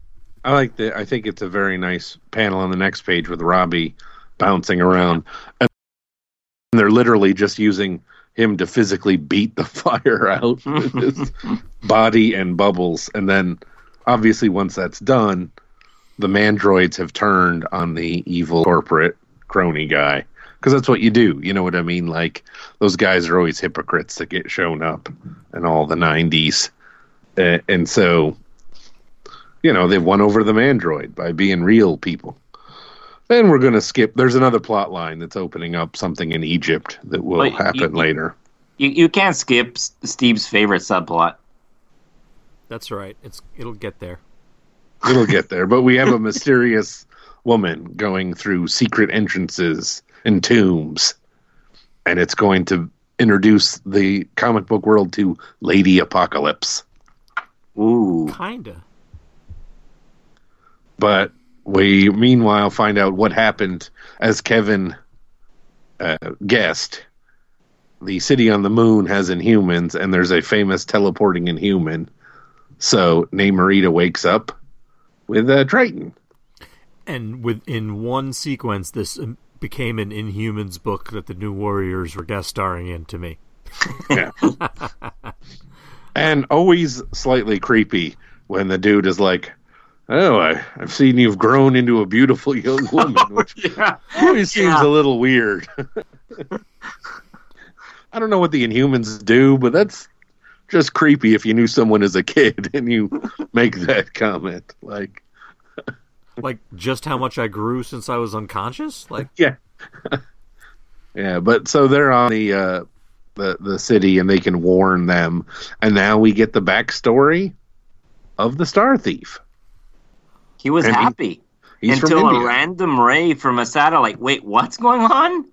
I think it's a very nice panel on the next page with Robbie bouncing around. And they're literally just using him to physically beat the fire out with his body and bubbles. And then, obviously, once that's done, the mandroids have turned on the evil corporate crony guy. Because that's what you do. You know what I mean? Like, those guys are always hypocrites that get shown up in all the 90s. And so, you know, they've won over the mandroid by being real people. Then we're going to skip. There's another plot line that's opening up something in Egypt that will happen later. You can't skip Steve's favorite subplot. That's right. It'll get there. It'll get there. But we have a mysterious woman going through secret entrances and tombs. And it's going to introduce the comic book world to Lady Apocalypse. Ooh. Kinda. But we, meanwhile, find out what happened as Kevin guessed. The city on the moon has Inhumans, and there's a famous teleporting Inhuman. So Namorita wakes up with Triton. And within one sequence, this became an Inhumans book that the New Warriors were guest starring in to me. Yeah. And always slightly creepy when the dude is like, "Oh, I've seen you've grown into a beautiful young woman," which always seems a little weird. I don't know what the Inhumans do, but that's just creepy if you knew someone as a kid and you make that comment. Like just how much I grew since I was unconscious? Yeah. Yeah, but so they're on the city and they can warn them. And now we get the backstory of the Star Thief. He was happy until a random ray from a satellite. Wait, what's going on?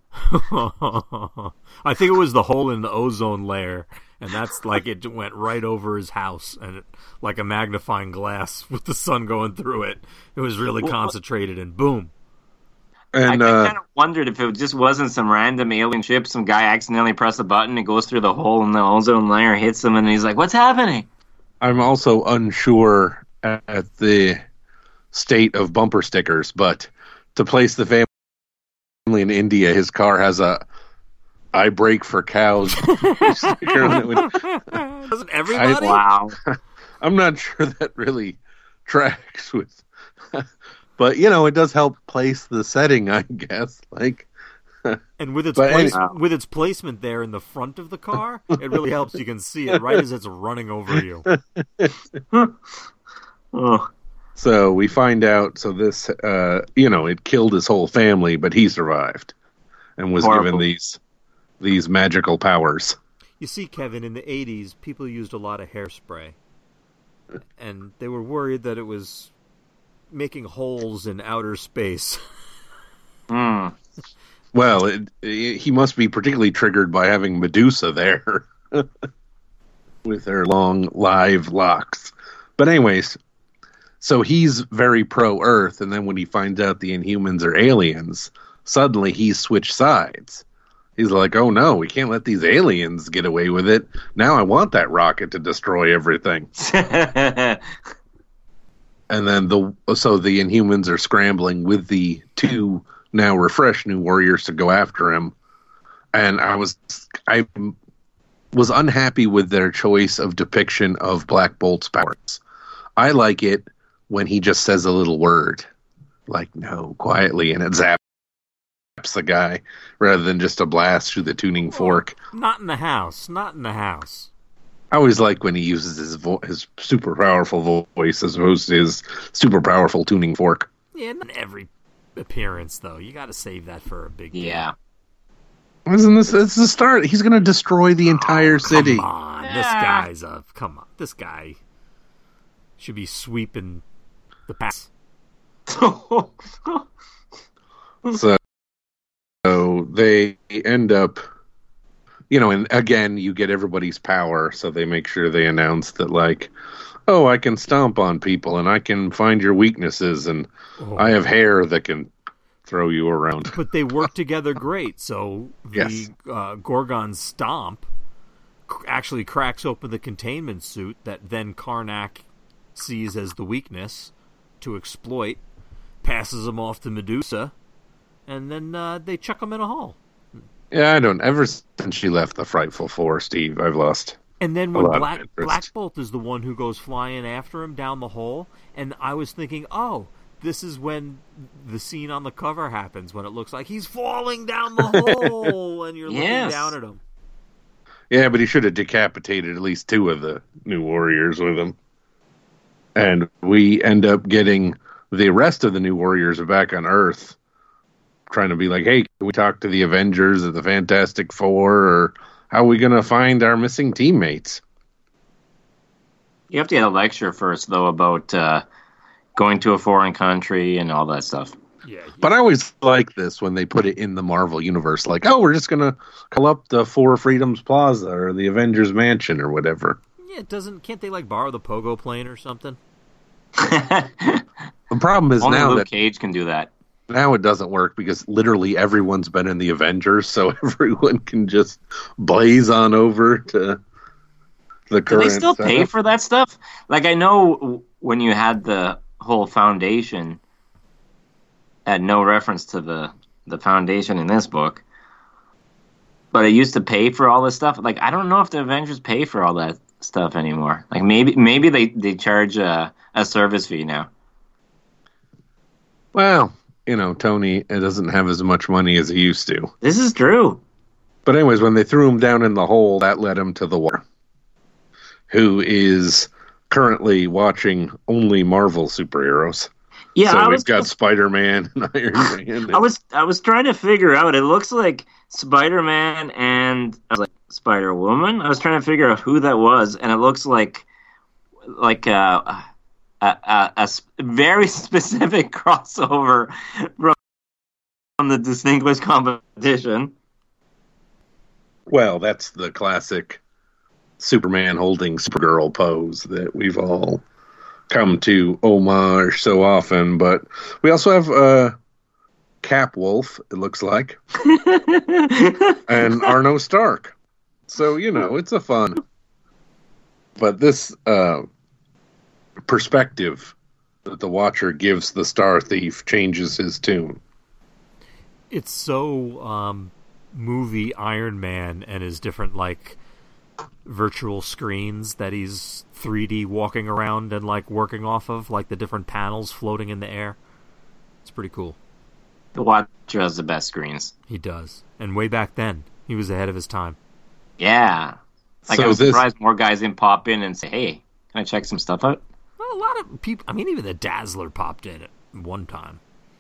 I think it was the hole in the ozone layer, and that's like it went right over his house, and like a magnifying glass with the sun going through it. It was really concentrated, and boom. And I kind of wondered if it just wasn't some random alien ship. Some guy accidentally pressed a button, it goes through the hole in the ozone layer, hits him, and he's like, "What's happening?" I'm also unsure at the state of bumper stickers, but to place the family in India, his car has a "I brake for cows" sticker on it. Doesn't everybody? Wow. I'm not sure that really tracks with, but you know, it does help place the setting, I guess. Like, and with its with its placement there in the front of the car, it really helps. You can see it right as it's running over you. Oh. So we find out. So this, it killed his whole family, but he survived and was given these magical powers. You see, Kevin, in the 80s, people used a lot of hairspray, and they were worried that it was making holes in outer space. Well, he must be particularly triggered by having Medusa there with her long, live locks. But anyways, so he's very pro-Earth, and then when he finds out the Inhumans are aliens, suddenly he's switched sides. He's like, "Oh no, we can't let these aliens get away with it. Now I want that rocket to destroy everything." And then the Inhumans are scrambling with the two now refreshed New Warriors to go after him. And I was unhappy with their choice of depiction of Black Bolt's powers. I like it when he just says a little word, like "no" quietly, and it zaps the guy, rather than just a blast through the tuning fork. Not in the house. Not in the house. I always like when he uses his super powerful voice as opposed to his super powerful tuning fork. Yeah, not every appearance, though. You got to save that for a big game. Yeah. Isn't this? It's the start. He's going to destroy the entire city. Come on. Come on. This guy should be sweeping the pass. So they end up, and again, you get everybody's power, so they make sure they announce that, like, "Oh, I can stomp on people, and I can find your weaknesses, and I have hair that can throw you around." But they work together great, so the Gorgon stomp actually cracks open the containment suit that then Karnak sees as the weakness, to exploit, passes him off to Medusa, and then they chuck him in a hole. Yeah, I don't. Ever since she left the Frightful Four, Steve, I've lost. And then when Black Bolt is the one who goes flying after him down the hole, and I was thinking, oh, this is when the scene on the cover happens, when it looks like he's falling down the hole, and you're looking down at him. Yeah, but he should have decapitated at least 2 of the New Warriors with him. And we end up getting the rest of the New Warriors back on Earth, trying to be like, hey, can we talk to the Avengers or the Fantastic Four, or how are we going to find our missing teammates? You have to get a lecture first, though, about going to a foreign country and all that stuff. Yeah. But I always like this when they put it in the Marvel universe, like, oh, we're just going to call up the Four Freedoms Plaza or the Avengers Mansion or whatever. Yeah, can't they borrow the Pogo plane or something? The problem is Only now Luke that Cage can do that. now it doesn't work because literally everyone's been in the Avengers, so everyone can just blaze on over to the current. Do they still pay setup. for that stuff? Like, I know when you had the whole foundation, had no reference to the foundation in this book, but I used to pay for all this stuff. Like, I don't know if the Avengers pay for all that stuff anymore. Like, maybe they charge a service fee now. Well, Tony it doesn't have as much money as he used to. This is true. But anyways, when they threw him down in the hole, that led him to the War, who is currently watching only Marvel superheroes. Yeah, so we've got Spider-Man and Iron Man. I was trying to figure out. It looks like Spider-Man and Spider-Woman. I was trying to figure out who that was, and it looks like a very specific crossover from the Distinguished Competition. Well, that's the classic Superman holding Supergirl pose that we've all come to homage so often. But we also have Cap Wolf, it looks like, and Arno Stark. So, it's a fun. But this perspective that the Watcher gives the Star Thief changes his tune. It's so movie Iron Man and his different virtual screens that he's 3D walking around and working off of, the different panels floating in the air. It's pretty cool. The Watcher has the best screens. He does. And way back then, he was ahead of his time. Yeah. I was surprised more guys didn't pop in and say, hey, can I check some stuff out? Well, a lot of people, even the Dazzler popped in at one time.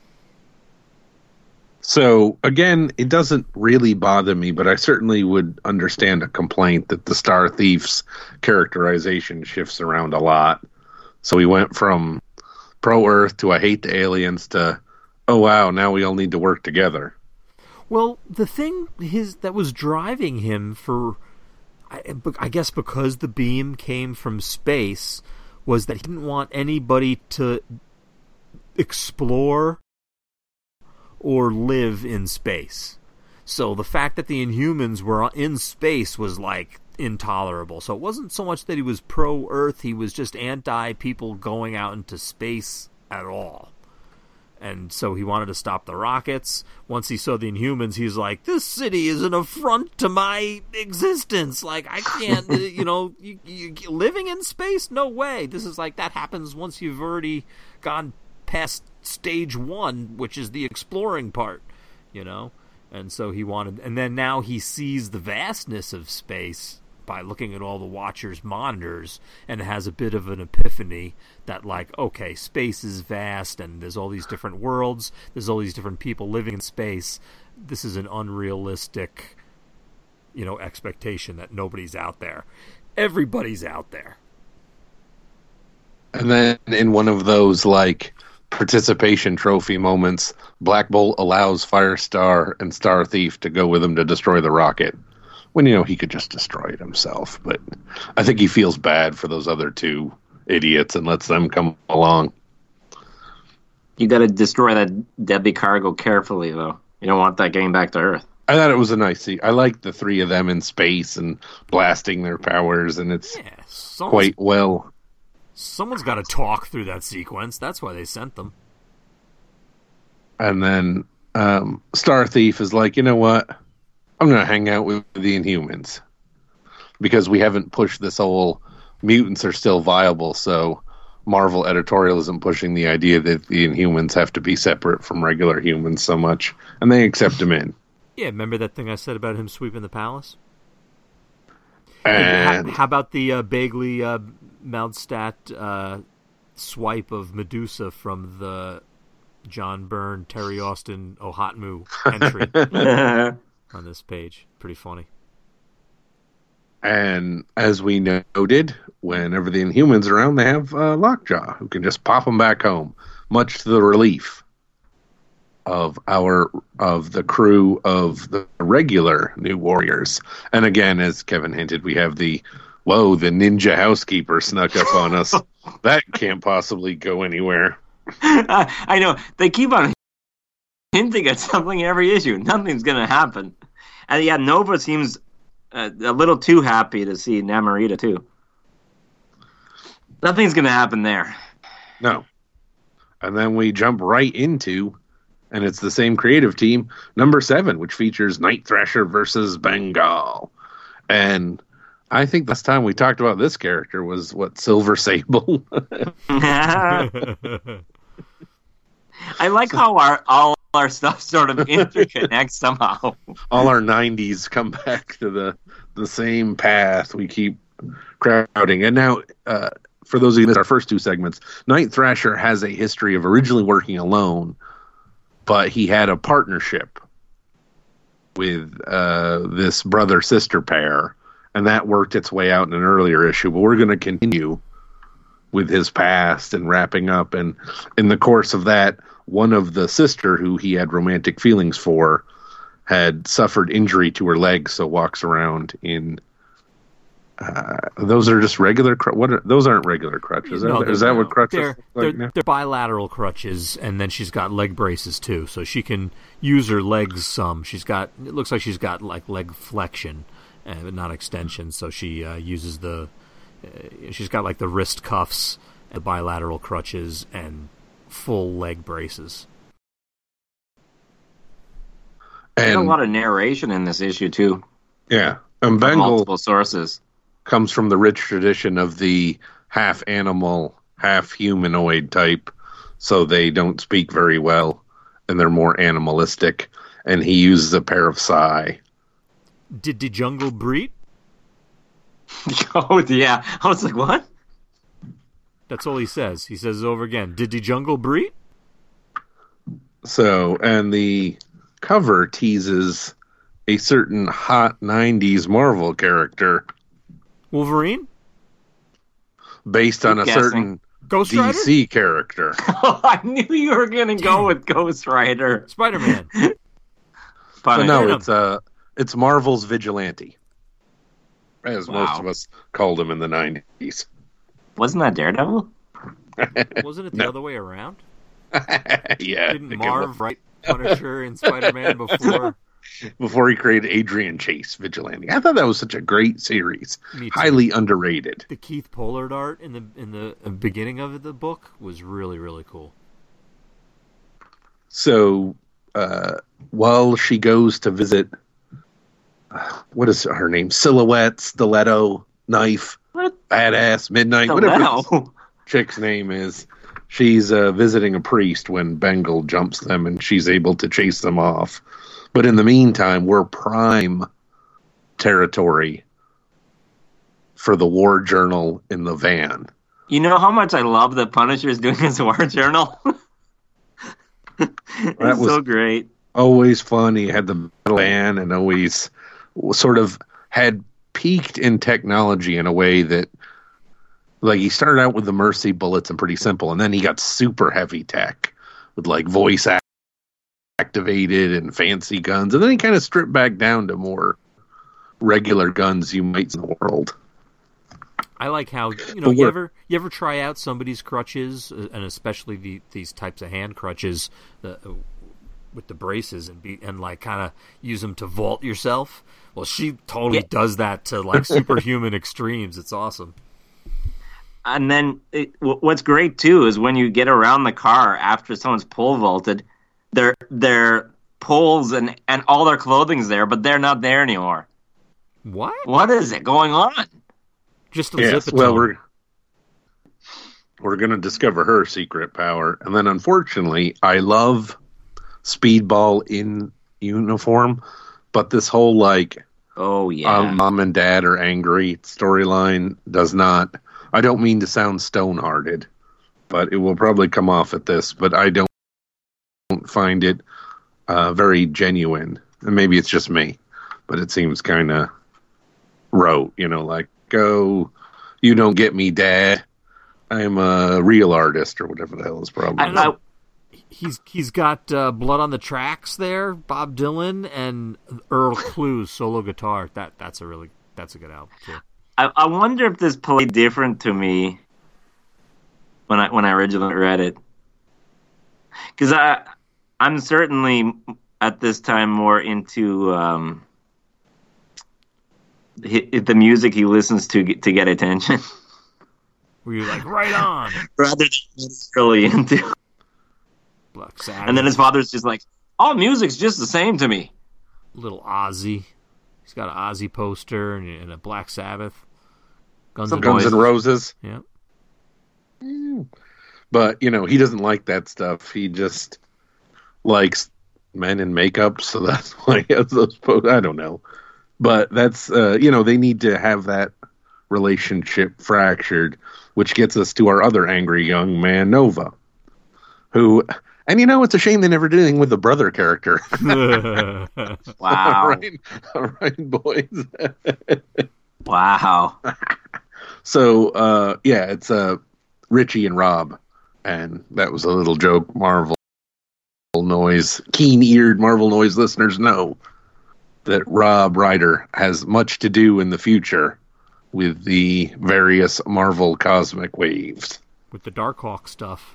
So, again, it doesn't really bother me, but I certainly would understand a complaint that the Star Thief's characterization shifts around a lot. So we went from pro-Earth to I hate the aliens to, oh wow, now we all need to work together. Well, the thing that was driving him for, I guess because the beam came from space, was that he didn't want anybody to explore or live in space. So the fact that the Inhumans were in space was intolerable. So it wasn't so much that he was pro-Earth, he was just anti-people going out into space at all. And so he wanted to stop the rockets. Once he saw the Inhumans, he's like, this city is an affront to my existence. I can't, you living in space? No way. This is that happens once you've already gone past stage 1, which is the exploring part, And so he wanted, and then now he sees the vastness of space by looking at all the Watcher's monitors and has a bit of an epiphany that okay, space is vast and there's all these different worlds, there's all these different people living in space. This is an unrealistic, expectation that nobody's out there. Everybody's out there. And then in one of those participation trophy moments, Black Bolt allows Firestar and Star Thief to go with him to destroy the rocket. When, he could just destroy it himself. But I think he feels bad for those other 2 idiots and lets them come along. You got to destroy that deadly cargo carefully, though. You don't want that getting back to Earth. I thought it was a nice scene. I like the 3 of them in space and blasting their powers, and it's quite well Someone's got to talk through that sequence. That's why they sent them. And then Star Thief is like, you know what? I'm going to hang out with the Inhumans. Because we haven't pushed this whole mutants are still viable, so Marvel editorial isn't pushing the idea that the Inhumans have to be separate from regular humans so much. And they accept him in. Yeah, remember that thing I said about him sweeping the palace? And how about the Bagley Maldstat swipe of Medusa from the John Byrne, Terry Austin, Ohatmu entry on this page? Pretty funny. And as we noted, whenever the Inhumans are around, they have Lockjaw, who can just pop them back home, much to the relief of the crew of the regular New Warriors. And again, as Kevin hinted, we have the ninja housekeeper snuck up on us. That can't possibly go anywhere. I know. They keep on hinting at something in every issue. Nothing's going to happen. And yeah, Nova seems a little too happy to see Namorita, too. Nothing's going to happen there. No. And then we jump right into, and it's the same creative team, number 7, which features Night Thrasher versus Bengal. And I think last time we talked about this character was, Silver Sable? I like how all our stuff sort of interconnects somehow. All our 90s come back to the same path we keep crowding. And now, for those of you who missed our first 2 segments, Night Thrasher has a history of originally working alone, but he had a partnership with this brother-sister pair, and that worked its way out in an earlier issue. But we're going to continue with his past and wrapping up. And in the course of that, one of the sister who he had romantic feelings for had suffered injury to her leg, so walks around in those are just regular those aren't regular crutches. No, is that what crutches they're bilateral crutches, and then she's got leg braces too, so she can use her legs some. It looks like she's got like leg flexion but not extension, so she uses she's got like the wrist cuffs, the bilateral crutches, and full leg braces. And there's a lot of narration in this issue too. Yeah, and Bengal multiple sources comes from the rich tradition of the half animal, half humanoid type, so they don't speak very well, and they're more animalistic. And he uses a pair of sai. Did the jungle breed? Oh yeah, I was like, what? That's all he says. He says it over again. Did the jungle breed? So, and the cover teases a certain hot 90s Marvel character. Wolverine? Based on a certain Ghost Rider? DC character. Oh, I knew you were going to go with Ghost Rider. Spider-Man. But no, it's Marvel's Vigilante. As most of us called him in the 90s. Wasn't that Daredevil? Wasn't it the other way around? Yeah. Didn't Marv write Punisher and Spider-Man before he created Adrian Chase Vigilante? I thought that was such a great series. Highly underrated. The Keith Pollard art in the beginning of the book was really, really cool. So, while she goes to visit, what is her name? Silhouette, Stiletto, Knife, what? Badass, Midnight, whatever this chick's name is. She's visiting a priest when Bengal jumps them, and she's able to chase them off. But in the meantime, we're prime territory for the War Journal in the van. You know how much I love that Punisher's doing his War Journal? That was so great. Always fun. He had the van and always sort of had peaked in technology in a way that, like, he started out with the Mercy bullets and pretty simple, and then he got super heavy tech with like voice activated and fancy guns, and then he kind of stripped back down to more regular guns you might see in the world. I like how you ever try out somebody's crutches, and especially these types of hand crutches with the braces, and like kind of use them to vault yourself. Well, she totally does that to like superhuman extremes. It's awesome. And then what's great too is when you get around the car after someone's pole vaulted, their poles and all their clothing's there, but they're not there anymore. What? What is it going on? Just a Yes, zip well, we're going to discover her secret power. And then, unfortunately, I love Speedball in uniform, but this whole, like, oh, yeah. Mom and Dad are angry storyline does not... I don't mean to sound stone-hearted, but it will probably come off at this, but I don't find it very genuine. And maybe it's just me, but it seems kind of rote, like, oh, you don't get me, Dad. I'm a real artist, or whatever the hell his problem is. He's got Blood on the Tracks there, Bob Dylan, and Earl Clue's solo guitar. That's a good album too. I wonder if this played different to me when I originally read it, because I'm certainly at this time more into the music he listens to get attention. Were you like, right on? Rather than he's really into. Black Sabbath. And then his father's just like, all music's just the same to me. Little Ozzy. He's got an Ozzy poster and a Black Sabbath. Guns N' Roses. Yeah. But, he doesn't like that stuff. He just likes men in makeup, so that's why he has those posters. I don't know. But that's, they need to have that relationship fractured, which gets us to our other angry young man, Nova, who, and it's a shame they never did anything with the brother character. Wow. All right, boys. Wow. So, it's Richie and Rob, and that was a little joke. Marvel noise, keen-eared Marvel noise listeners know that Rob Ryder has much to do in the future with the various Marvel cosmic waves. With the Darkhawk stuff.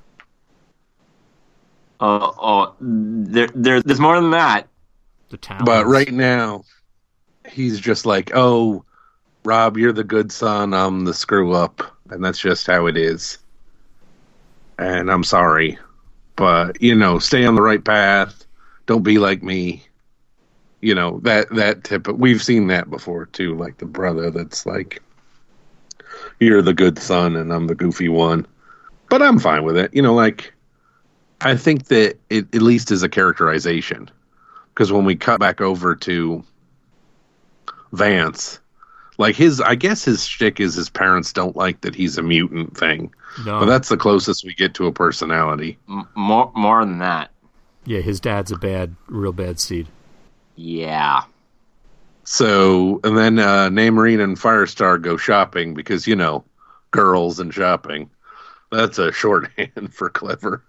There's more than that. The talents. But right now, he's just like, oh, Rob, you're the good son, I'm the screw-up, and that's just how it is. And I'm sorry. But, stay on the right path. Don't be like me. That tip. We've seen that before, too, like the brother that's like, you're the good son and I'm the goofy one. But I'm fine with it. I think that it at least is a characterization. Because when we cut back over to Vance, like I guess his shtick is his parents don't like that he's a mutant thing. No. But that's the closest we get to a personality. More than that. Yeah, his dad's a real bad seed. Yeah. So, and then Namorita and Firestar go shopping because, girls and shopping. That's a shorthand for clever.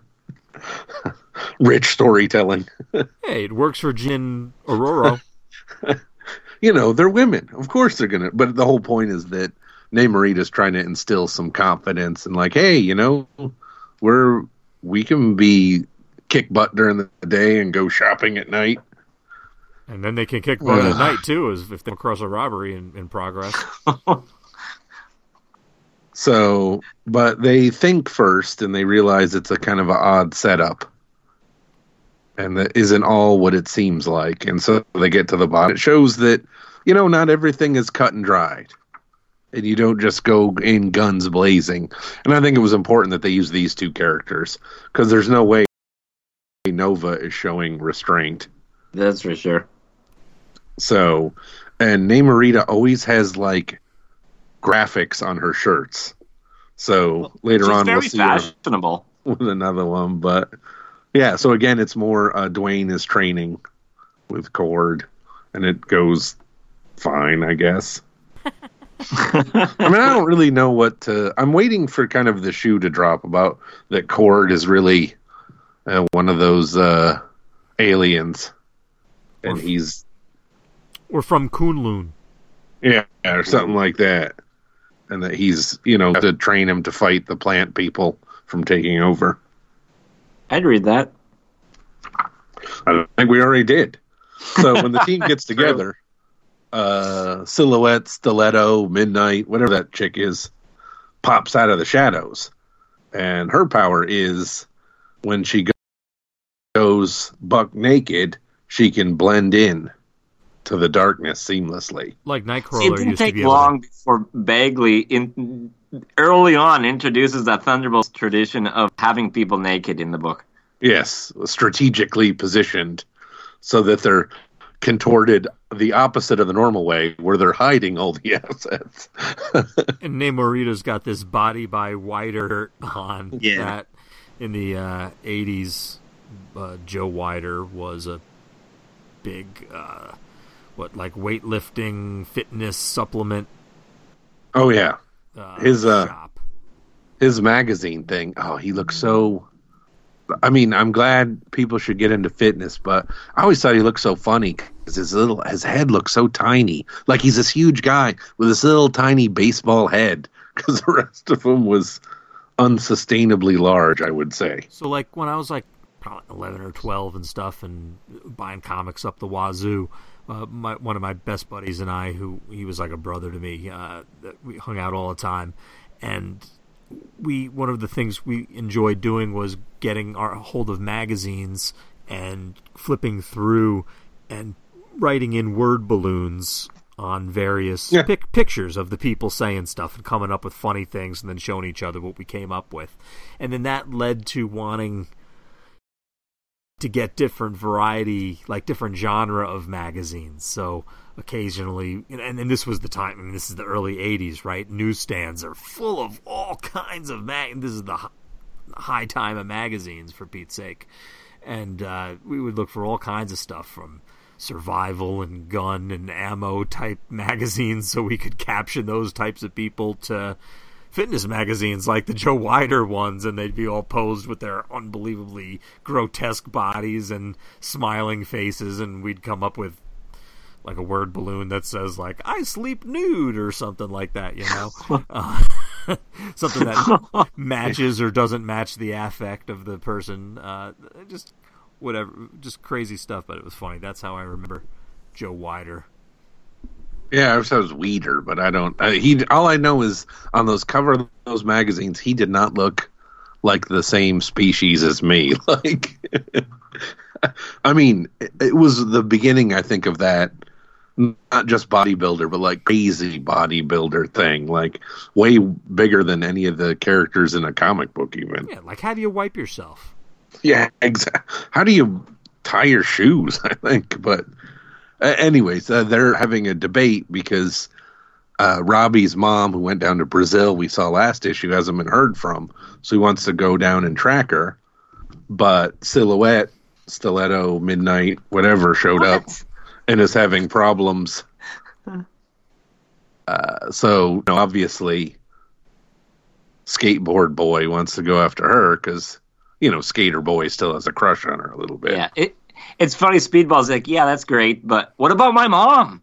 Rich storytelling. Hey, it works for Jean Aurora. They're women. Of course they're going to. But the whole point is that Namorita's trying to instill some confidence and like, hey, we can be kick butt during the day and go shopping at night. And then they can kick butt at night, too, as if they come across a robbery in progress. So, but they think first, and they realize it's a kind of an odd setup. And that isn't all what it seems like. And so they get to the bottom. It shows that, not everything is cut and dried. And you don't just go in guns blazing. And I think it was important that they use these two characters. Because there's no way Nova is showing restraint. That's for sure. So, and Namorita always has like graphics on her shirts. So later on, we'll see fashionable with another one. But yeah, so again, it's more Dwayne is training with Cord, and it goes fine, I guess. I don't really know what to. I'm waiting for kind of the shoe to drop about that Cord is really one of those aliens, and he's. Or from Kunlun. Yeah, or something like that. And that he's, to train him to fight the plant people from taking over. I'd read that. I think we already did. So when the team gets together, Silhouette, Stiletto, Midnight, whatever that chick is, pops out of the shadows. And her power is when she goes buck naked, she can blend in to the darkness seamlessly. Like Nightcrawler. See, it didn't used to take be able long before Bagley early on introduces that Thunderbolts tradition of having people naked in the book. Yes, strategically positioned so that they're contorted the opposite of the normal way, where they're hiding all the assets. And Namorita's got this body by Wider on that in the 80s. Joe Wider was a big, weightlifting fitness supplement. Oh yeah, shop. His magazine thing. Oh, he looks so. I mean, I'm glad people should get into fitness, but I always thought he looked so funny because his head looks so tiny. Like he's this huge guy with this little tiny baseball head, because the rest of him was unsustainably large, I would say. So, like, when I was like probably 11 or 12 and stuff, and buying comics up the wazoo, one of my best buddies and I, he was like a brother to me, we hung out all the time, and one of the things we enjoyed doing was getting our hold of magazines and flipping through and writing in word balloons on various pictures of the people saying stuff and coming up with funny things and then showing each other what we came up with. And then that led to wanting to get different variety, like different genre of magazines. So occasionally, and this was the time, I mean, this is the early 80s, right? Newsstands are full of all kinds of this is the high time of magazines, for Pete's sake. And we would look for all kinds of stuff, from survival and gun and ammo type magazines, so we could caption those types of people, to fitness magazines like the Joe Wider ones, and they'd be all posed with their unbelievably grotesque bodies and smiling faces, and we'd come up with like a word balloon that says like "I sleep nude" or something like that, you know. Something that matches or doesn't match the affect of the person. Just whatever, just crazy stuff, but it was funny. That's how I remember Joe Wider. Yeah, I wish I was Weeder, but I don't. All I know is on those cover of those magazines, he did not look like the same species as me. Like, I mean, it was the beginning, I think, of that. Not just bodybuilder, but like crazy bodybuilder thing, like way bigger than any of the characters in a comic book, even. Yeah, like how do you wipe yourself? Yeah, exactly. How do you tie your shoes? I think, but anyways, they're having a debate because Robbie's mom, who went down to Brazil, we saw last issue, hasn't been heard from, so he wants to go down and track her. But Silhouette, Stiletto, Midnight, whatever, showed up and is having problems. So, obviously, Skateboard Boy wants to go after her because, Skater Boy still has a crush on her a little bit. Yeah, it's funny. Speedball's like, yeah, that's great, but what about my mom?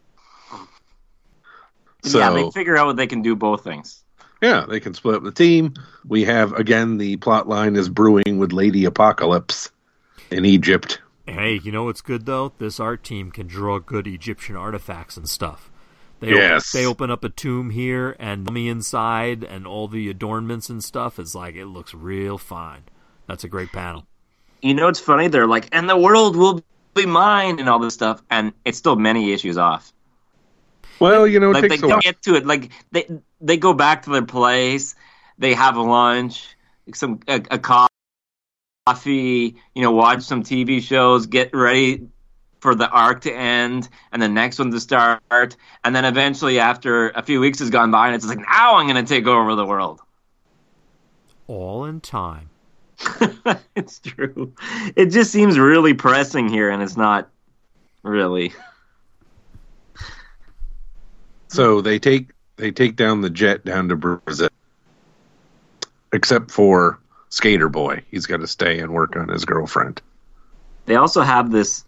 So, yeah, they figure out they can do both things. Yeah, they can split up the team. We have, again, the plot line is brewing with Lady Apocalypse in Egypt. Hey, you know what's good, though? This art team can draw good Egyptian artifacts and stuff. They open up a tomb here, and the mummy inside, and all the adornments and stuff is like, it looks real fine. That's a great panel. You know what's funny? They're like, and the world will be mine, and all this stuff, and it's still many issues off. Well, it like, takes a while. They don't get to it. Like, they go back to their place, they have a lunch, a coffee, watch some TV shows, get ready for the arc to end, and the next one to start, and then eventually, after a few weeks has gone by, and it's like, now I'm going to take over the world. All in time. It's true. It just seems really pressing here, and it's not really. So they take down the jet down to Brazil, except for Skater Boy. He's got to stay and work on his girlfriend. They also have this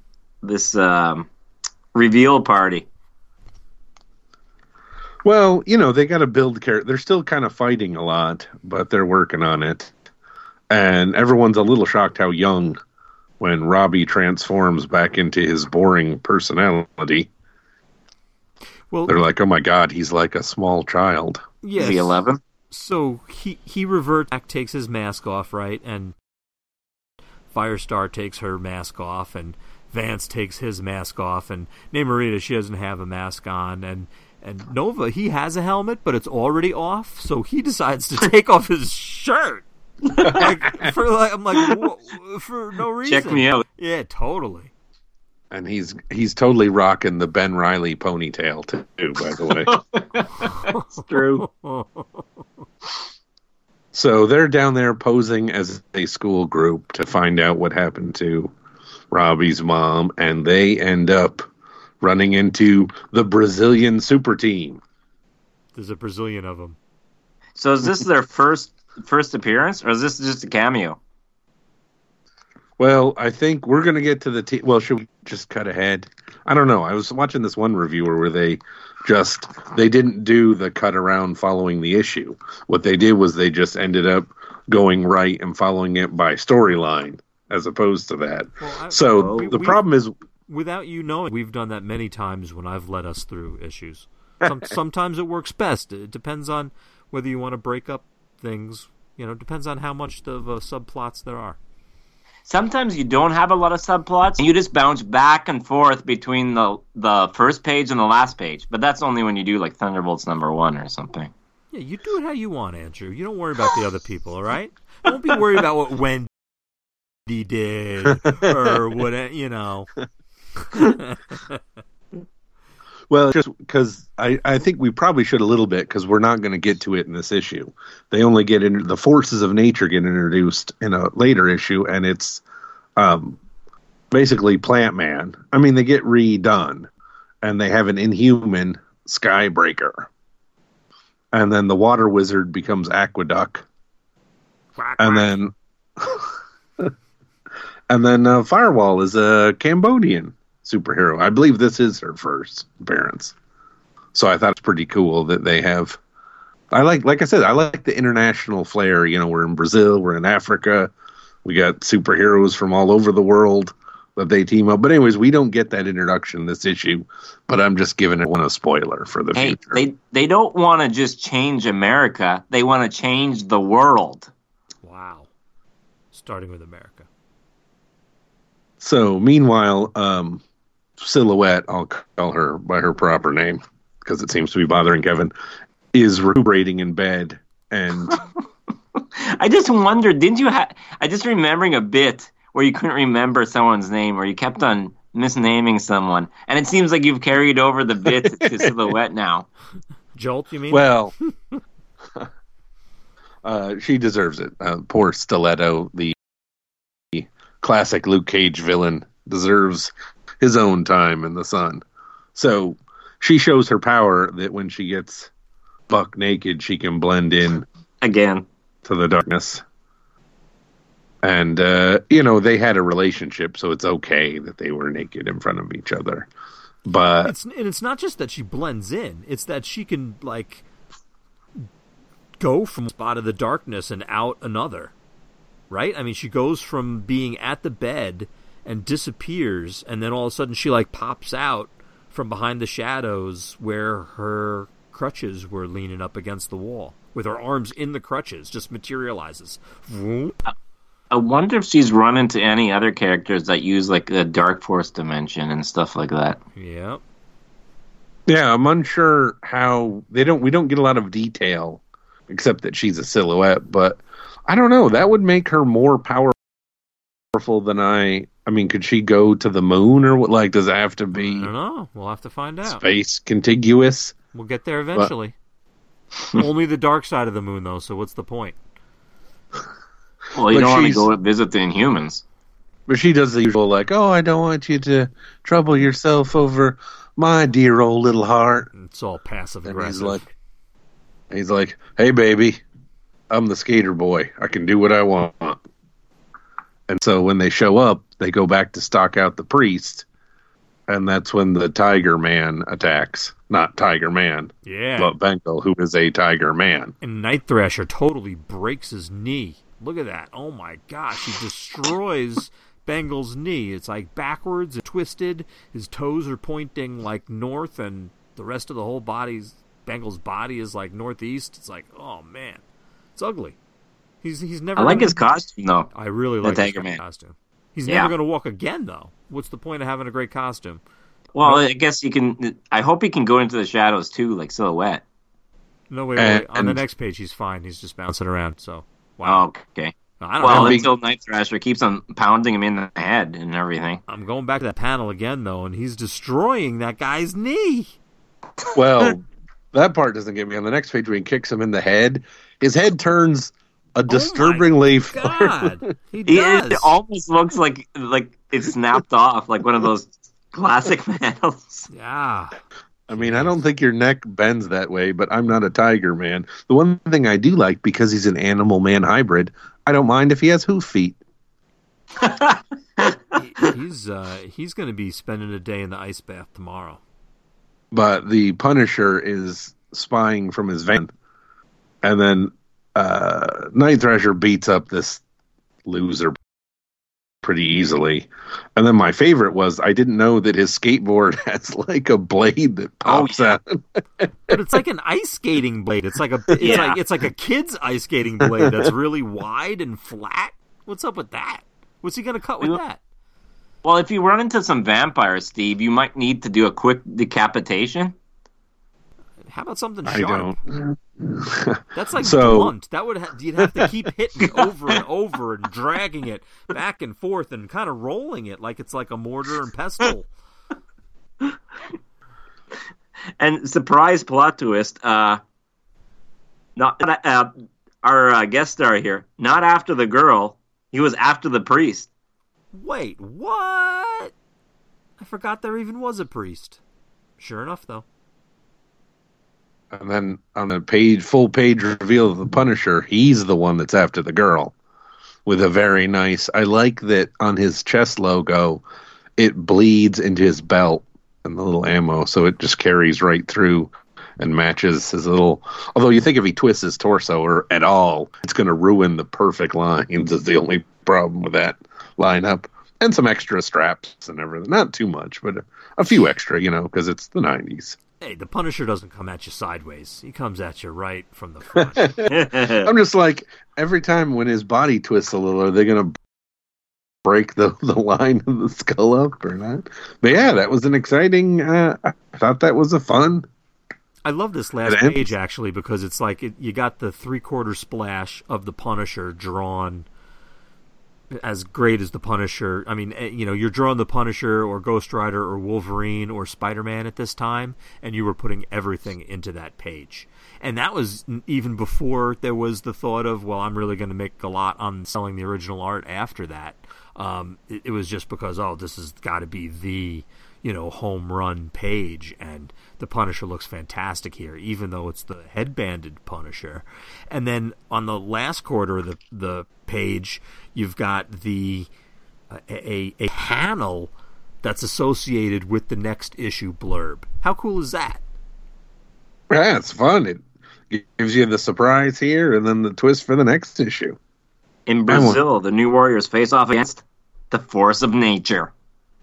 reveal party. Well, they got to build character. They're still kind of fighting a lot, but they're working on it. And everyone's a little shocked how young when Robbie transforms back into his boring personality. Well, they're like, oh my God, he's like a small child. Yes. Is he 11? So he reverts back, takes his mask off, right? And Firestar takes her mask off, and Vance takes his mask off, and Namorita, she doesn't have a mask on, and Nova, he has a helmet, but it's already off, so he decides to take off his shirt. I'm like, for no reason. Check me out. Yeah, totally. And he's totally rocking the Ben Reilly ponytail too, by the way. It's true. So they're down there posing as a school group to find out what happened to Robbie's mom, and they end up running into the Brazilian super team. There's a Brazilian of them. So is this their first appearance, or is this just a cameo? Well, I think we're going to get to the team. Well, should we just cut ahead? I don't know. I was watching this one reviewer where they didn't do the cut around following the issue. What they did was they just ended up going right and following it by storyline as opposed to that. Well, the problem is, without you knowing, we've done that many times when I've led us through issues. Sometimes it works best. It depends on whether you want to break up things. Depends on how much of subplots there are. Sometimes you don't have a lot of subplots. You just bounce back and forth between the first page and the last page. But that's only when you do like Thunderbolts #1 or something. Yeah, you do it how you want, Andrew. You don't worry about the other people, all right? Don't be worried about what Wendy did or what, Well, just because I think we probably should a little bit, because we're not going to get to it in this issue. They only get into the forces of nature get introduced in a later issue, and it's basically Plant Man. I mean, they get redone, and they have an Inhuman Skybreaker, and then the Water Wizard becomes Aqueduct, and then Firewall is a Cambodian superhero. I believe this is her first appearance. So I thought it's pretty cool that they have. Like I said, I like the international flair. We're in Brazil, we're in Africa, we got superheroes from all over the world that they team up. But anyways, we don't get that introduction in this issue. But I'm just giving it a spoiler for the future. They don't want to just change America; they want to change the world. Wow, starting with America. So meanwhile, Silhouette, I'll call her by her proper name because it seems to be bothering Kevin, is recuperating in bed. And I just wondered, I just remembering a bit where you couldn't remember someone's name, or you kept on misnaming someone, and it seems like you've carried over the bit to Silhouette now. Jolt, you mean? Well, she deserves it. Poor Stiletto, the classic Luke Cage villain, deserves his own time in the sun. So she shows her power that when she gets buck naked, she can blend in again to the darkness. And, they had a relationship, so it's okay that they were naked in front of each other. But it's not just that she blends in. It's that she can, go from one spot of the darkness and out another. Right? I mean, she goes from being at the bed and disappears, and then all of a sudden she pops out from behind the shadows where her crutches were leaning up against the wall, with her arms in the crutches, just materializes. I wonder if she's run into any other characters that use the Dark Force dimension and stuff like that. Yeah. Yeah, I'm unsure how we don't get a lot of detail except that she's a Silhouette, but I don't know. That would make her more powerful than I mean, could she go to the moon, or what? Does it have to be? I don't know. We'll have to find out. Space contiguous. We'll get there eventually. Only the dark side of the moon, though. So what's the point? Well, you don't want to go visit the Inhumans. But she does the usual, I don't want you to trouble yourself over my dear old little heart. It's all passive aggressive. He's like, hey, baby. I'm the skater boy. I can do what I want. And so when they show up, they go back to stalk out the priest, and that's when the Tiger Man attacks. Not Tiger Man, but Bengal, who is a Tiger Man. And Night Thrasher totally breaks his knee. Look at that. Oh my gosh, he destroys Bengal's knee. It's backwards and twisted. His toes are pointing north, and the rest of the whole body's Bengal's body is like northeast. It's like, oh man, it's ugly. He's never. I like his costume though. I really like his Tiger Man costume. He's never going to walk again though. What's the point of having a great costume? Well, I guess you can. I hope he can go into the shadows too, like Silhouette. No, wait. On the next page, he's fine. He's just bouncing around. So, wow. Oh, okay. I don't know. Until Night Thrasher keeps on pounding him in the head and everything. I'm going back to that panel again, though, and he's destroying that guy's knee. Well, that part doesn't get me. On the next page, where he kicks him in the head, his head turns a disturbingly. Oh my God, he does. It almost looks like it snapped off, like one of those classic panels. Yeah. I mean, I don't think your neck bends that way, but I'm not a tiger man. The one thing I do like, because he's an animal-man hybrid, I don't mind if he has hoof feet. He's going to be spending a day in the ice bath tomorrow. But the Punisher is spying from his van, and then Night Thrasher beats up this loser pretty easily. And then my favorite was, I didn't know that his skateboard has like a blade that pops out. But it's like an ice skating blade. It's like it's like a kid's ice skating blade that's really wide and flat. What's up with that? What's he gonna cut with that? Well, if you run into some vampires, Steve, you might need to do a quick decapitation. How about something sharp? I don't. That's like blunt. That you'd have to keep hitting over and over and dragging it back and forth and kind of rolling it like it's like a mortar and pestle. And surprise plot twist, our guest star here, not after the girl, he was after the priest. Wait, what? I forgot there even was a priest. Sure enough, though. And then on the full page reveal of the Punisher, he's the one that's after the girl. With a very nice, I like that on his chest logo, it bleeds into his belt and the little ammo, so it just carries right through and matches his little. Although you think if he twists his torso or at all, it's going to ruin the perfect lines. Is the only problem with that lineup. And some extra straps and everything. Not too much, but a few extra, because it's the 90s. Hey, the Punisher doesn't come at you sideways. He comes at you right from the front. I'm just like, every time when his body twists a little, are they going to break the line of the skull up or not? But yeah, that was an exciting, I thought that was a fun. I love this last page, actually, because it's like you got the 3/4 splash of the Punisher drawn as great as the Punisher. I mean, you're drawing the Punisher or Ghost Rider or Wolverine or Spider-Man at this time, and you were putting everything into that page. And that was even before there was the thought of, well, I'm really going to make a lot on selling the original art after that. It was just because, this has got to be the, home run page, and the Punisher looks fantastic here, even though it's the headbanded Punisher. And then on the last quarter of the page, you've got a panel that's associated with the next issue blurb. How cool is that? Yeah, it's fun. It gives you the surprise here and then the twist for the next issue. In Brazil, the New Warriors face off against the force of nature.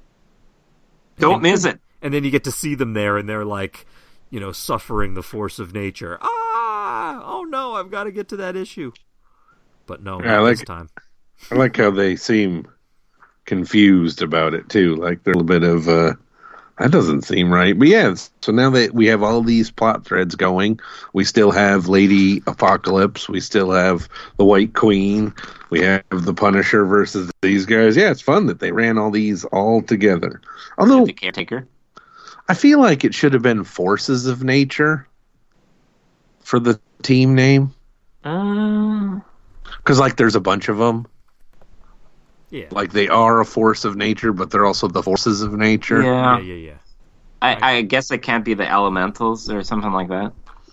Don't miss it. And then you get to see them there, and they're like, suffering the force of nature. Oh no, I've got to get to that issue. But no, not this time. I like how they seem confused about it, too. Like, they're a little bit of, that doesn't seem right. But yeah, so now that we have all these plot threads going, we still have Lady Apocalypse, we still have the White Queen, we have the Punisher versus these guys. Yeah, it's fun that they ran all these all together. Although, the Caretaker. I feel like it should have been Forces of Nature for the team name. Because, there's a bunch of them. Yeah. Like, they are a force of nature, but they're also the forces of nature. Yeah. I guess it can't be the elementals or something like that.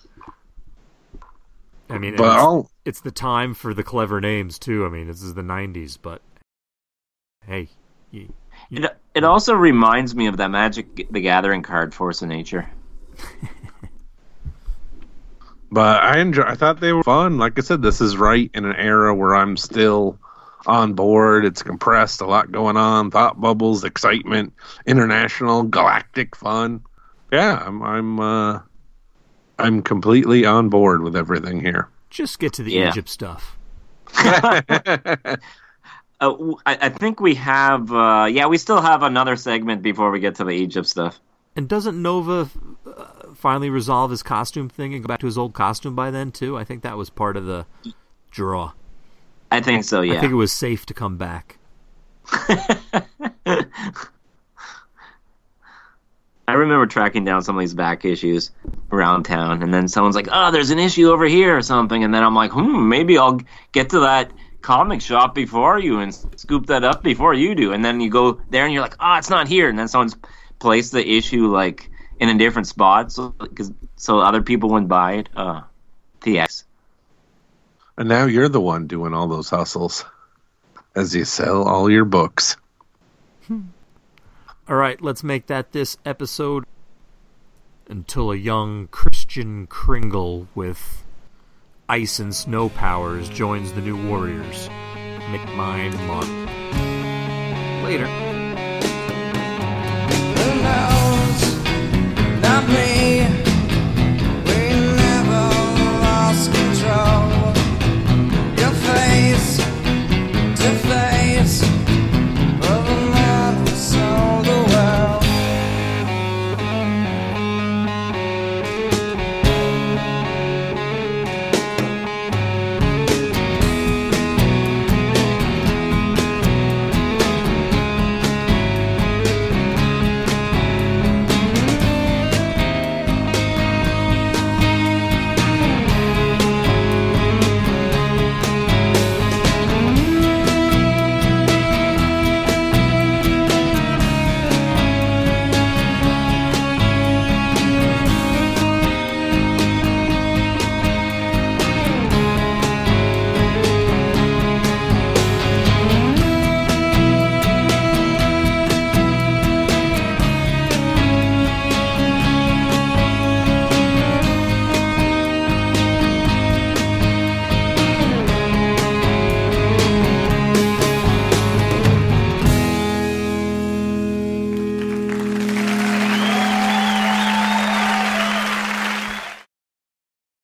I mean, but it's the time for the clever names, too. I mean, this is the 90s, but hey. It also reminds me of that Magic the Gathering card, Force of Nature. But I thought they were fun. Like I said, this is right in an era where I'm still on board. It's compressed, a lot going on, thought bubbles, excitement, international, galactic fun. Yeah, I'm I'm completely on board with everything here. Just get to the Egypt stuff. I think we have, we still have another segment before we get to the Egypt stuff. And doesn't Nova finally resolve his costume thing and go back to his old costume by then, too? I think that was part of the draw. I think so, yeah. I think it was safe to come back. I remember tracking down some of these back issues around town, and then someone's like, oh, there's an issue over here or something, and then I'm like, maybe I'll get to that comic shop before you and scoop that up before you do. And then you go there and you're like, oh, it's not here. And then someone's placed the issue like in a different spot so other people wouldn't buy it. TX. And now you're the one doing all those hustles as you sell all your books. All right, let's make that this episode until a young Christian Kringle with ice and snow powers joins the New Warriors. McMine Mark. Later.